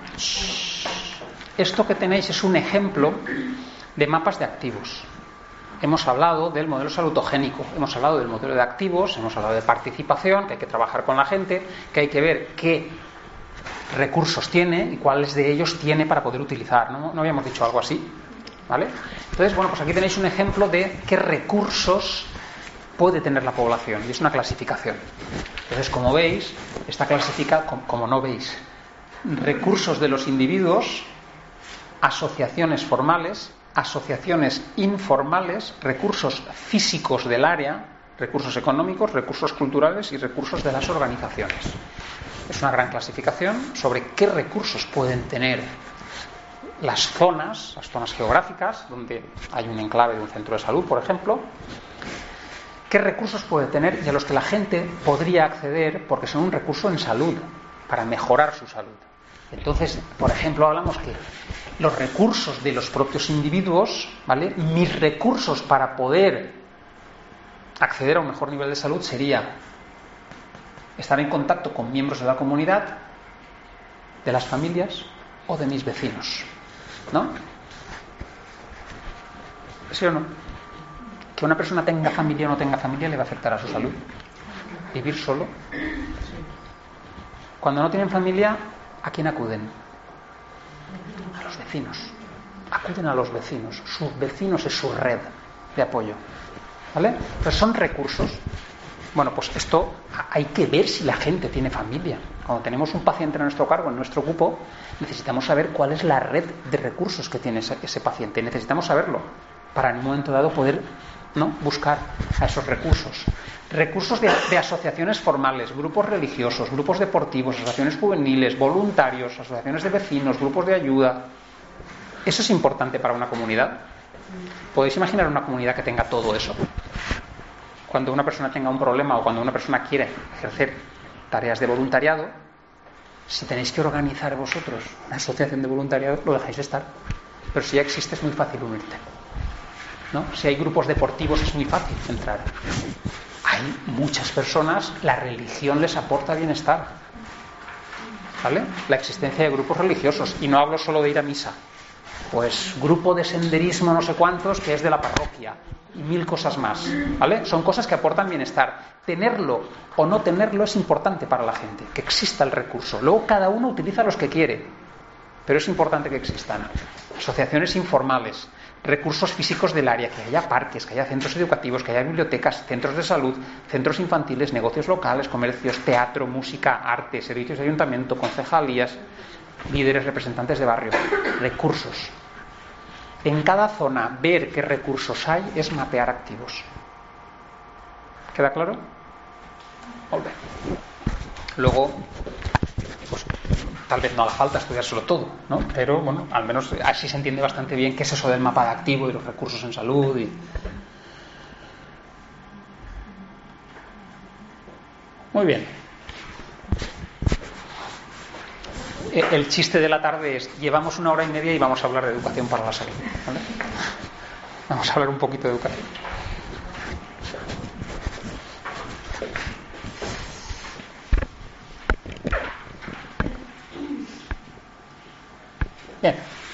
Esto que tenéis es un ejemplo de mapas de activos. Hemos hablado del modelo salutogénico, hemos hablado del modelo de activos, hemos hablado de participación, que hay que trabajar con la gente, que hay que ver qué recursos tiene y cuáles de ellos tiene para poder utilizar. ¿No habíamos dicho algo así? ¿vale? Entonces, bueno, pues aquí tenéis un ejemplo de qué recursos puede tener la población, y es una clasificación. Entonces, como veis, está clasificada, como no veis, recursos de los individuos, asociaciones formales, asociaciones informales, recursos físicos del área, recursos económicos, recursos culturales y recursos de las organizaciones. Es una gran clasificación sobre qué recursos pueden tener las zonas geográficas, donde hay un enclave de un centro de salud, por ejemplo, qué recursos puede tener y a los que la gente podría acceder porque son un recurso en salud, para mejorar su salud. Entonces, por ejemplo, hablamos que los recursos de los propios individuos, ¿vale? Mis recursos para poder acceder a un mejor nivel de salud sería estar en contacto con miembros de la comunidad, de las familias o de mis vecinos, ¿no? ¿Sí o no? Que una persona tenga familia o no tenga familia le va a afectar a su salud. Vivir solo. Cuando no tienen familia, ¿a quién acuden? A los vecinos. Acuden a los vecinos. Sus vecinos es su red de apoyo. ¿Vale? Entonces son recursos. Bueno, pues esto hay que ver si la gente tiene familia. Cuando tenemos un paciente a nuestro cargo, en nuestro grupo, necesitamos saber cuál es la red de recursos que tiene ese paciente. Necesitamos saberlo para en un momento dado poder, ¿no?, buscar a esos recursos. Recursos de asociaciones formales, grupos religiosos, grupos deportivos, asociaciones juveniles, voluntarios, asociaciones de vecinos, grupos de ayuda. Eso es importante para una comunidad. ¿Podéis imaginar una comunidad que tenga todo eso? Cuando una persona tenga un problema o cuando una persona quiere ejercer tareas de voluntariado, si tenéis que organizar vosotros una asociación de voluntariado, lo dejáis estar. Pero si ya existe, es muy fácil unirte, ¿no? Si hay grupos deportivos, es muy fácil entrar. Hay muchas personas, la religión les aporta bienestar, ¿vale? La existencia de grupos religiosos, y no hablo solo de ir a misa, pues grupo de senderismo no sé cuántos que es de la parroquia y 1000 cosas más, ¿vale? Son cosas que aportan bienestar. Tenerlo o no tenerlo es importante para la gente, que exista el recurso. Luego cada uno utiliza los que quiere, pero es importante que existan asociaciones informales, recursos físicos del área, que haya parques, que haya centros educativos, que haya bibliotecas, centros de salud, centros infantiles, negocios locales, comercios, teatro, música, arte, servicios de ayuntamiento, concejalías, líderes, representantes de barrio. Recursos. En cada zona, ver qué recursos hay es mapear activos. ¿Queda claro? Muy bien. Luego, pues, tal vez no haga falta estudiárselo todo, ¿no? Pero bueno, al menos así se entiende bastante bien qué es eso del mapa de activo y los recursos en salud y... Muy bien. El chiste de la tarde es: llevamos 1 hora y media y vamos a hablar de educación para la salud, ¿vale? Vamos a hablar un poquito de educación. Bien.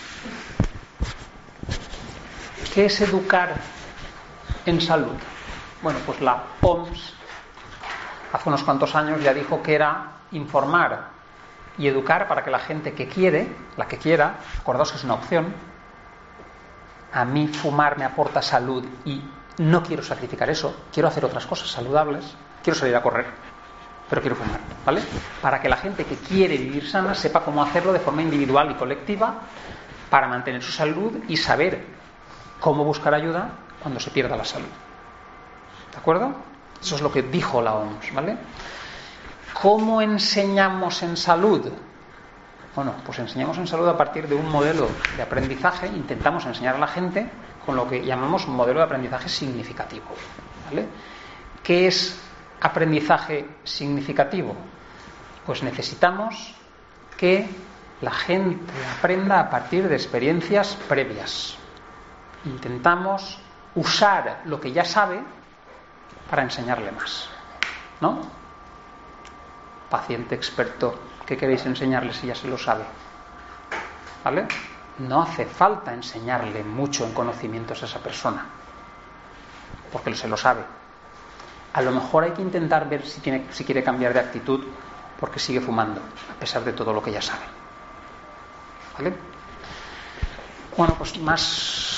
¿Qué es educar en salud? Bueno, pues la OMS hace unos cuantos años ya dijo que era informar y educar para que la gente que quiere, la que quiera, acordaos que es una opción. A mí fumar me aporta salud y no quiero sacrificar eso, quiero hacer otras cosas saludables, quiero salir a correr, pero quiero fumar, ¿vale? Para que la gente que quiere vivir sana sepa cómo hacerlo de forma individual y colectiva para mantener su salud y saber cómo buscar ayuda cuando se pierda la salud. ¿De acuerdo? Eso es lo que dijo la OMS, ¿vale? ¿Cómo enseñamos en salud? Bueno, pues enseñamos en salud a partir de un modelo de aprendizaje. Intentamos enseñar a la gente con lo que llamamos un modelo de aprendizaje significativo, ¿vale? ¿Qué es aprendizaje significativo? Pues necesitamos que la gente aprenda a partir de experiencias previas. Intentamos usar lo que ya sabe para enseñarle más, ¿no? Paciente experto, ¿qué queréis enseñarle si ya se lo sabe? ¿Vale? No hace falta enseñarle mucho en conocimientos a esa persona, porque se lo sabe. A lo mejor hay que intentar ver si quiere cambiar de actitud porque sigue fumando, a pesar de todo lo que ya sabe. ¿Vale? Bueno, pues más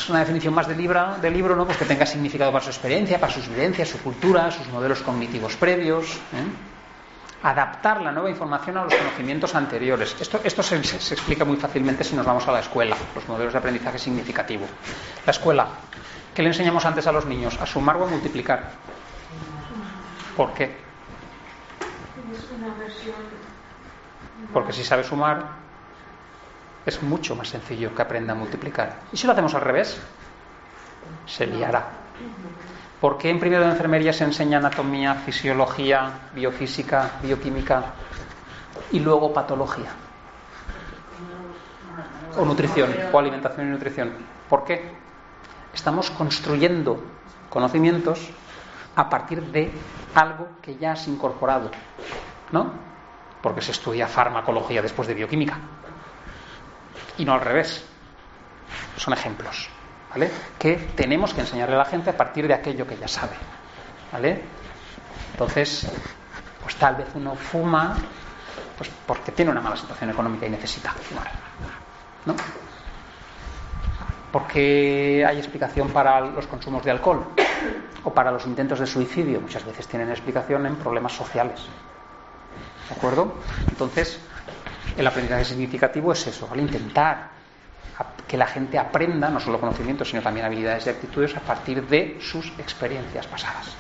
pues una definición más de libro, ¿no? Pues que tenga significado para su experiencia, para sus vivencias, su cultura, sus modelos cognitivos previos, adaptar la nueva información a los conocimientos anteriores. Esto se explica muy fácilmente si nos vamos a la escuela, los modelos de aprendizaje significativo. La escuela, ¿qué le enseñamos antes a los niños? ¿A sumar o a multiplicar? ¿Por qué? Es una versión... Porque si sabe sumar, es mucho más sencillo que aprenda a multiplicar. ¿Y si lo hacemos al revés? Se liará. ¿Por qué en primero de enfermería se enseña anatomía, fisiología, biofísica, bioquímica y luego patología? O nutrición, o alimentación y nutrición. ¿Por qué? Estamos construyendo conocimientos a partir de algo que ya has incorporado, ¿no? Porque se estudia farmacología después de bioquímica. Y no al revés. Son ejemplos, ¿vale? Que tenemos que enseñarle a la gente a partir de aquello que ya sabe, ¿vale? Entonces, pues tal vez uno fuma pues porque tiene una mala situación económica y necesita fumar, ¿no? Porque hay explicación para los consumos de alcohol o para los intentos de suicidio. Muchas veces tienen explicación en problemas sociales, ¿de acuerdo? Entonces, el aprendizaje significativo es eso, ¿vale? Intentar que la gente aprenda no solo conocimientos, sino también habilidades y actitudes a partir de sus experiencias pasadas.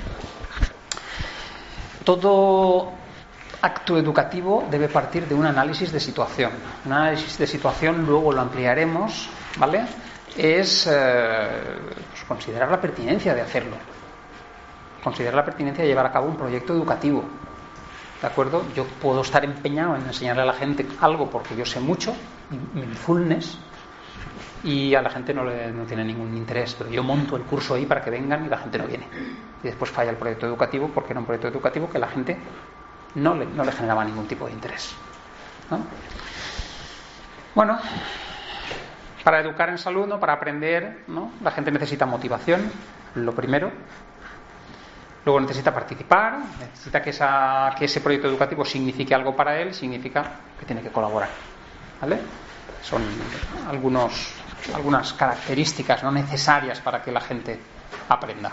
Todo acto educativo debe partir de un análisis de situación. Un análisis de situación, luego lo ampliaremos, ¿vale? Es pues considerar la pertinencia de hacerlo. Considerar la pertinencia de llevar a cabo un proyecto educativo. ¿De acuerdo? Yo puedo estar empeñado en enseñarle a la gente algo porque yo sé mucho, mindfulness, y a la gente no tiene ningún interés, pero yo monto el curso ahí para que vengan y la gente no viene. Y después falla el proyecto educativo porque era un proyecto educativo que la gente no le generaba ningún tipo de interés, ¿no? Bueno, para educar en salud, ¿no? Para aprender, ¿no? La gente necesita motivación, lo primero. Luego necesita participar, necesita que ese proyecto educativo signifique algo para él, significa que tiene que colaborar, ¿vale? Son algunas características no necesarias para que la gente aprenda.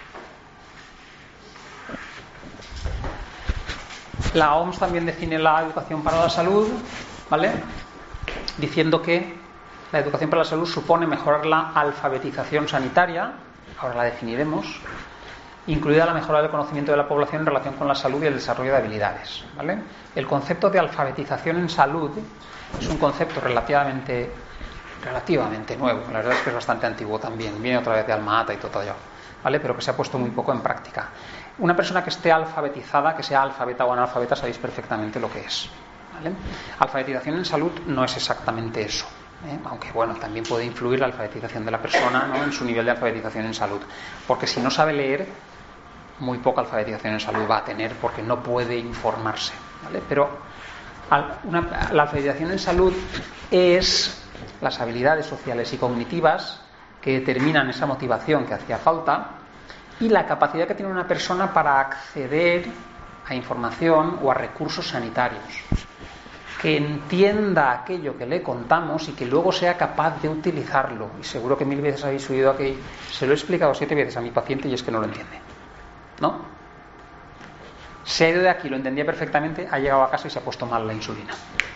La OMS también define la educación para la salud, ¿vale? Diciendo que la educación para la salud supone mejorar la alfabetización sanitaria, ahora la definiremos, incluida la mejora del conocimiento de la población en relación con la salud y el desarrollo de habilidades, ¿vale? El concepto de alfabetización en salud es un concepto relativamente nuevo, la verdad es que es bastante antiguo también, viene otra vez de Alma-Ata y todo ello, ¿vale? Pero que se ha puesto muy poco en práctica. Una persona que esté alfabetizada, que sea alfabeta o analfabeta, sabéis perfectamente lo que es, ¿vale? Alfabetización en salud no es exactamente eso, aunque bueno, también puede influir la alfabetización de la persona, ¿no? En su nivel de alfabetización en salud, porque si no sabe leer, muy poca alfabetización en salud va a tener porque no puede informarse, ¿vale? Pero la alfabetización en salud es las habilidades sociales y cognitivas que determinan esa motivación que hacía falta y la capacidad que tiene una persona para acceder a información o a recursos sanitarios, que entienda aquello que le contamos y que luego sea capaz de utilizarlo. Y seguro que 1000 veces habéis oído aquí, se lo he explicado 7 veces a mi paciente y es que no lo entiende, ¿no? Se ha ido de aquí, lo entendía perfectamente, ha llegado a casa y se ha puesto mal la insulina,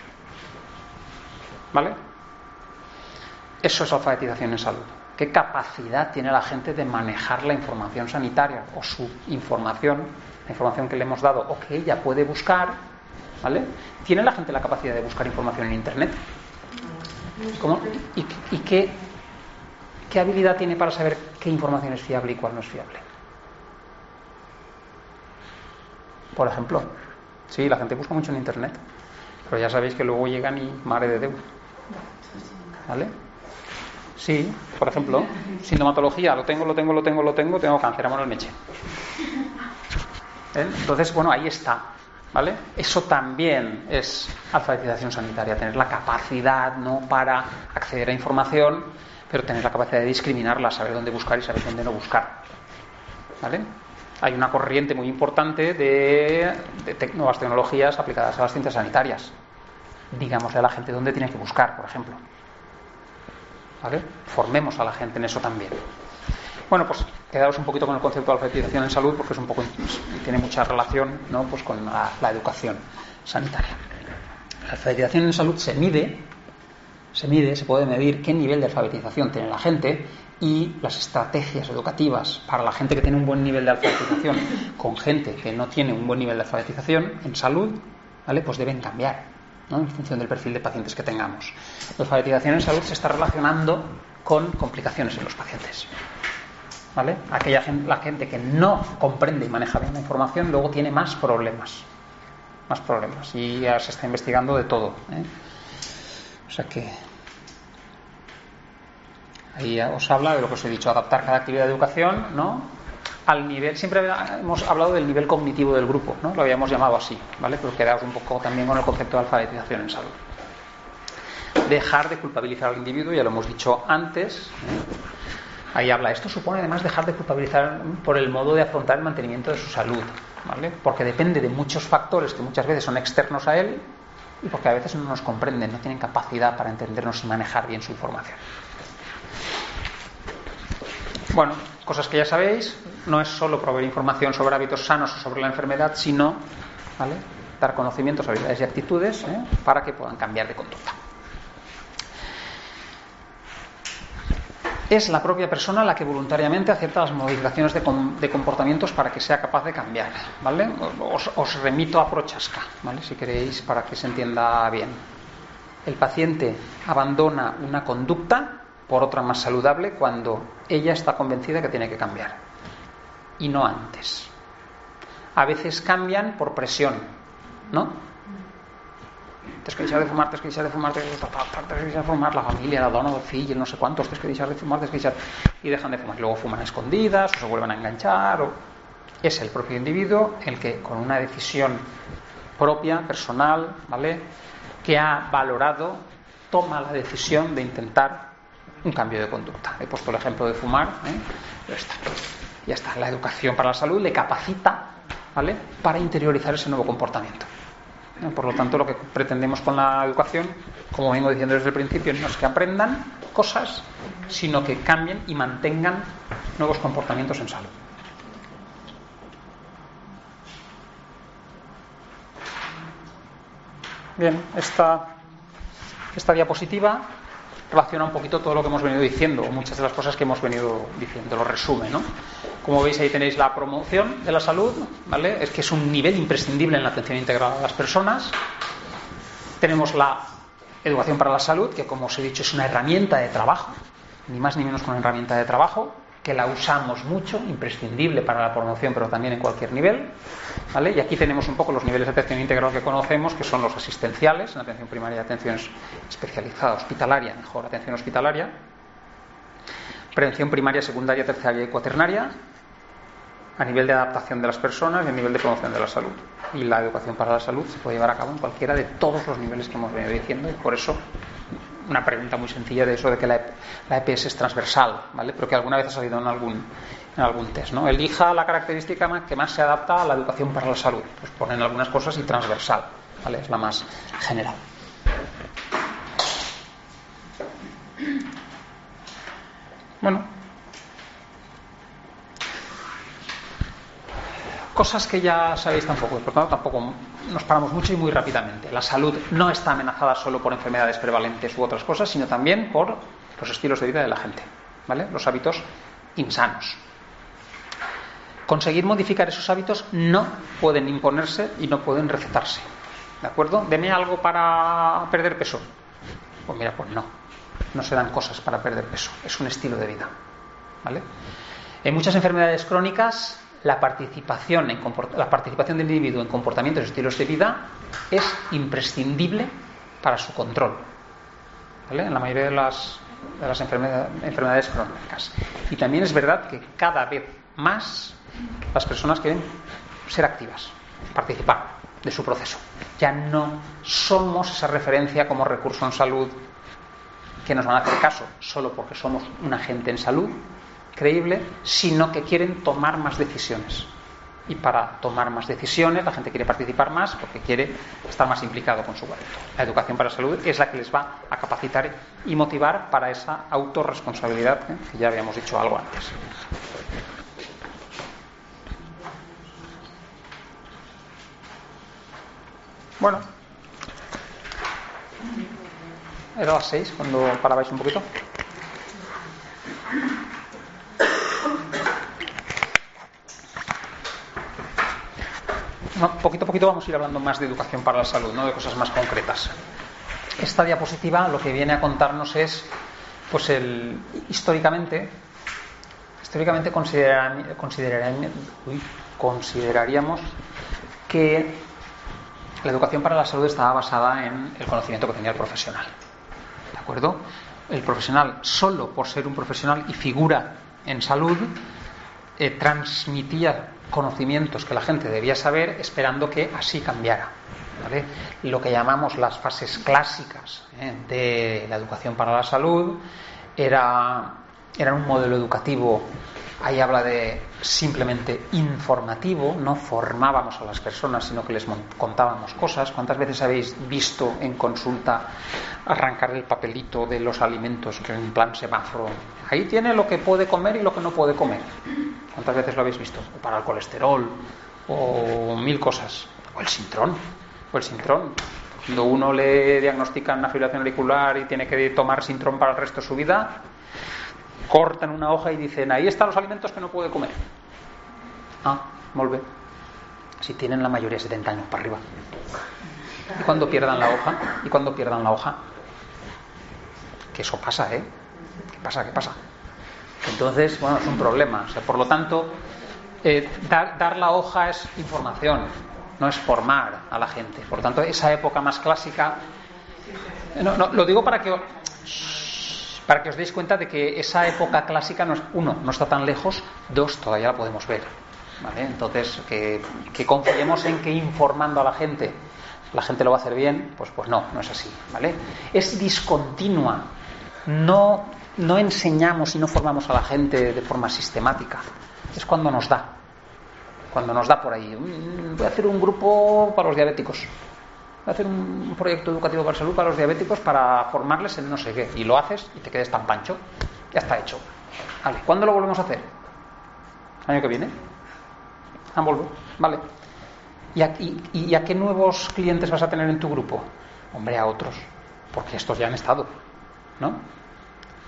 ¿vale? Eso es alfabetización en salud. ¿Qué capacidad tiene la gente de manejar la información sanitaria o su información, la información que le hemos dado o que ella puede buscar, ¿vale? ¿Tiene la gente la capacidad de buscar información en internet? ¿Cómo? ¿Y qué habilidad tiene para saber qué información es fiable y cuál no es fiable? Por ejemplo, sí, la gente busca mucho en internet, pero ya sabéis que luego llegan y mare de Déu, ¿vale? Sí, por ejemplo, sintomatología, lo tengo cáncer, amor al meche. Entonces, bueno, ahí está, ¿vale? Eso también es alfabetización sanitaria, tener la capacidad, no para acceder a información, pero tener la capacidad de discriminarla, saber dónde buscar y saber dónde no buscar, ¿vale? Hay una corriente muy importante de nuevas tecnologías aplicadas a las ciencias sanitarias. Digámosle a la gente dónde tiene que buscar, por ejemplo. ¿vale? Formemos a la gente en eso también. Bueno, pues quedaros un poquito con el concepto de alfabetización en salud, porque es un poco, tiene mucha relación, ¿no? Pues con la educación sanitaria. La alfabetización en salud se puede medir qué nivel de alfabetización tiene la gente, y las estrategias educativas para la gente que tiene un buen nivel de alfabetización con gente que no tiene un buen nivel de alfabetización en salud, ¿vale? Pues deben cambiar, ¿no? En función del perfil de pacientes que tengamos. La alfabetización en salud se está relacionando con complicaciones en los pacientes, ¿vale? La gente que no comprende y maneja bien la información luego tiene más problemas, y ya se está investigando de todo, ¿eh? O sea que ahí os habla de lo que os he dicho, adaptar cada actividad de educación, ¿no? Al nivel, siempre hemos hablado del nivel cognitivo del grupo, ¿no? Lo habíamos llamado así, ¿vale? Pero quedaos un poco también con el concepto de alfabetización en salud. Dejar de culpabilizar al individuo, ya lo hemos dicho antes, ¿eh? Ahí habla, esto supone además dejar de culpabilizar por el modo de afrontar el mantenimiento de su salud, ¿vale? Porque depende de muchos factores que muchas veces son externos a él, y porque a veces no nos comprenden, no tienen capacidad para entendernos y manejar bien su información. Bueno, cosas que ya sabéis, no es solo proveer información sobre hábitos sanos o sobre la enfermedad, sino, ¿vale?, dar conocimientos, habilidades y actitudes, para que puedan cambiar de conducta. Es la propia persona la que voluntariamente acepta las modificaciones de comportamientos para que sea capaz de cambiar, ¿vale? Os remito a Prochaska, ¿vale?, si queréis, para que se entienda bien. El paciente abandona una conducta por otra más saludable cuando ella está convencida que tiene que cambiar, y no antes. A veces cambian por presión, ¿no? Tens que deixar de fumar, tens que deixar de fumar, tens que deixar de fumar, la familia, la dona, el fill, no sé cuántos, tens que deixar de fumar, y dejan de fumar. Luego fuman a escondidas, o se vuelven a enganchar, o... Es el propio individuo el que, con una decisión propia, personal, ¿vale?, que ha valorado, toma la decisión de intentar un cambio de conducta. He puesto el ejemplo de fumar, ya está. La educación para la salud le capacita, ¿vale?, para interiorizar ese nuevo comportamiento. Por lo tanto, lo que pretendemos con la educación, como vengo diciendo desde el principio, no es que aprendan cosas, sino que cambien y mantengan nuevos comportamientos en salud. Bien, esta diapositiva relaciona un poquito todo lo que hemos venido diciendo, o muchas de las cosas que hemos venido diciendo, lo resume, ¿no? Como veis, ahí tenéis la promoción de la salud, ¿vale? Es que es un nivel imprescindible en la atención integral a las personas. Tenemos la educación para la salud, que, como os he dicho, es una herramienta de trabajo, ni más ni menos que una herramienta de trabajo, que la usamos mucho, imprescindible para la promoción, pero también en cualquier nivel, ¿vale? Y aquí tenemos un poco los niveles de atención integral que conocemos, que son los asistenciales, en atención primaria y atención especializada, hospitalaria, mejor, atención hospitalaria, prevención primaria, secundaria, terciaria y cuaternaria, a nivel de adaptación de las personas y a nivel de promoción de la salud. Y la educación para la salud se puede llevar a cabo en cualquiera de todos los niveles que hemos venido diciendo, y por eso una pregunta muy sencilla de eso de que la EPS es transversal, ¿vale? Pero que alguna vez ha salido en algún test, ¿no? Elija la característica que más se adapta a la educación para la salud. Pues ponen algunas cosas y transversal, ¿vale? Es la más general. Bueno, cosas que ya sabéis tampoco, por tanto tampoco nos paramos mucho y muy rápidamente. La salud no está amenazada solo por enfermedades prevalentes u otras cosas, sino también por los estilos de vida de la gente, ¿vale? Los hábitos insanos. Conseguir modificar esos hábitos no pueden imponerse y no pueden recetarse, ¿de acuerdo? Deme algo para perder peso. Pues mira, pues no se dan cosas para perder peso, es un estilo de vida, ¿vale? En muchas enfermedades crónicas, la participación del individuo en comportamientos y estilos de vida es imprescindible para su control, ¿vale? En la mayoría de las enfermedades crónicas. Y también es verdad que cada vez más las personas quieren ser activas, participar de su proceso. Ya no somos esa referencia como recurso en salud que nos van a hacer caso solo porque somos un agente en salud creíble, sino que quieren tomar más decisiones. y para tomar más decisiones. La gente quiere participar más porque quiere estar más implicado con su cuerpo. La educación para la salud es la que les va a capacitar y motivar para esa autorresponsabilidad, que ya habíamos dicho algo antes. Bueno, era las 6 cuando parabais un poquito. Poquito a poquito vamos a ir hablando más de educación para la salud, ¿no? De cosas más concretas. Esta diapositiva lo que viene a contarnos es, pues, históricamente consideraríamos que la educación para la salud estaba basada en el conocimiento que tenía el profesional. ¿De acuerdo? El profesional, solo por ser un profesional y figura en salud, transmitía conocimientos que la gente debía saber, esperando que así cambiara, ¿vale? Lo que llamamos las fases clásicas de la educación para la salud eran un modelo educativo. Ahí habla de simplemente informativo, no formábamos a las personas, sino que les contábamos cosas. ¿Cuántas veces habéis visto en consulta arrancar el papelito de los alimentos que en plan semáforo? Ahí tiene lo que puede comer y lo que no puede comer. ¿Cuántas veces lo habéis visto? O para el colesterol, o 1000 cosas. O el sintrón. Cuando uno le diagnostican una fibrilación auricular y tiene que tomar sintrón para el resto de su vida, cortan una hoja y dicen: ahí están los alimentos que no puede comer. Molt bé. Si tienen la mayoría 70 años para arriba. ¿Y cuando pierdan la hoja? Que eso pasa, ¿eh? ¿Qué pasa? Entonces, bueno, es un problema. O sea, por lo tanto, dar la hoja es información, no es formar a la gente. Por lo tanto, esa época más clásica... No, lo digo para que os deis cuenta de que esa época clásica, no está tan lejos, 2, todavía la podemos ver, ¿vale? Entonces, que confiemos en que informando a la gente lo va a hacer bien, pues no es así, ¿vale? Es discontinua. No enseñamos y no formamos a la gente de forma sistemática. Es cuando nos da por ahí. Voy a hacer un grupo para los diabéticos. Voy a hacer un proyecto educativo para salud para los diabéticos para formarles en no sé qué. Y lo haces y te quedes tan pancho. Ya está hecho. Vale, ¿cuándo lo volvemos a hacer? ¿El año que viene? Vale. ¿Y a qué nuevos clientes vas a tener en tu grupo? Hombre, a otros. Porque estos ya han estado, ¿no?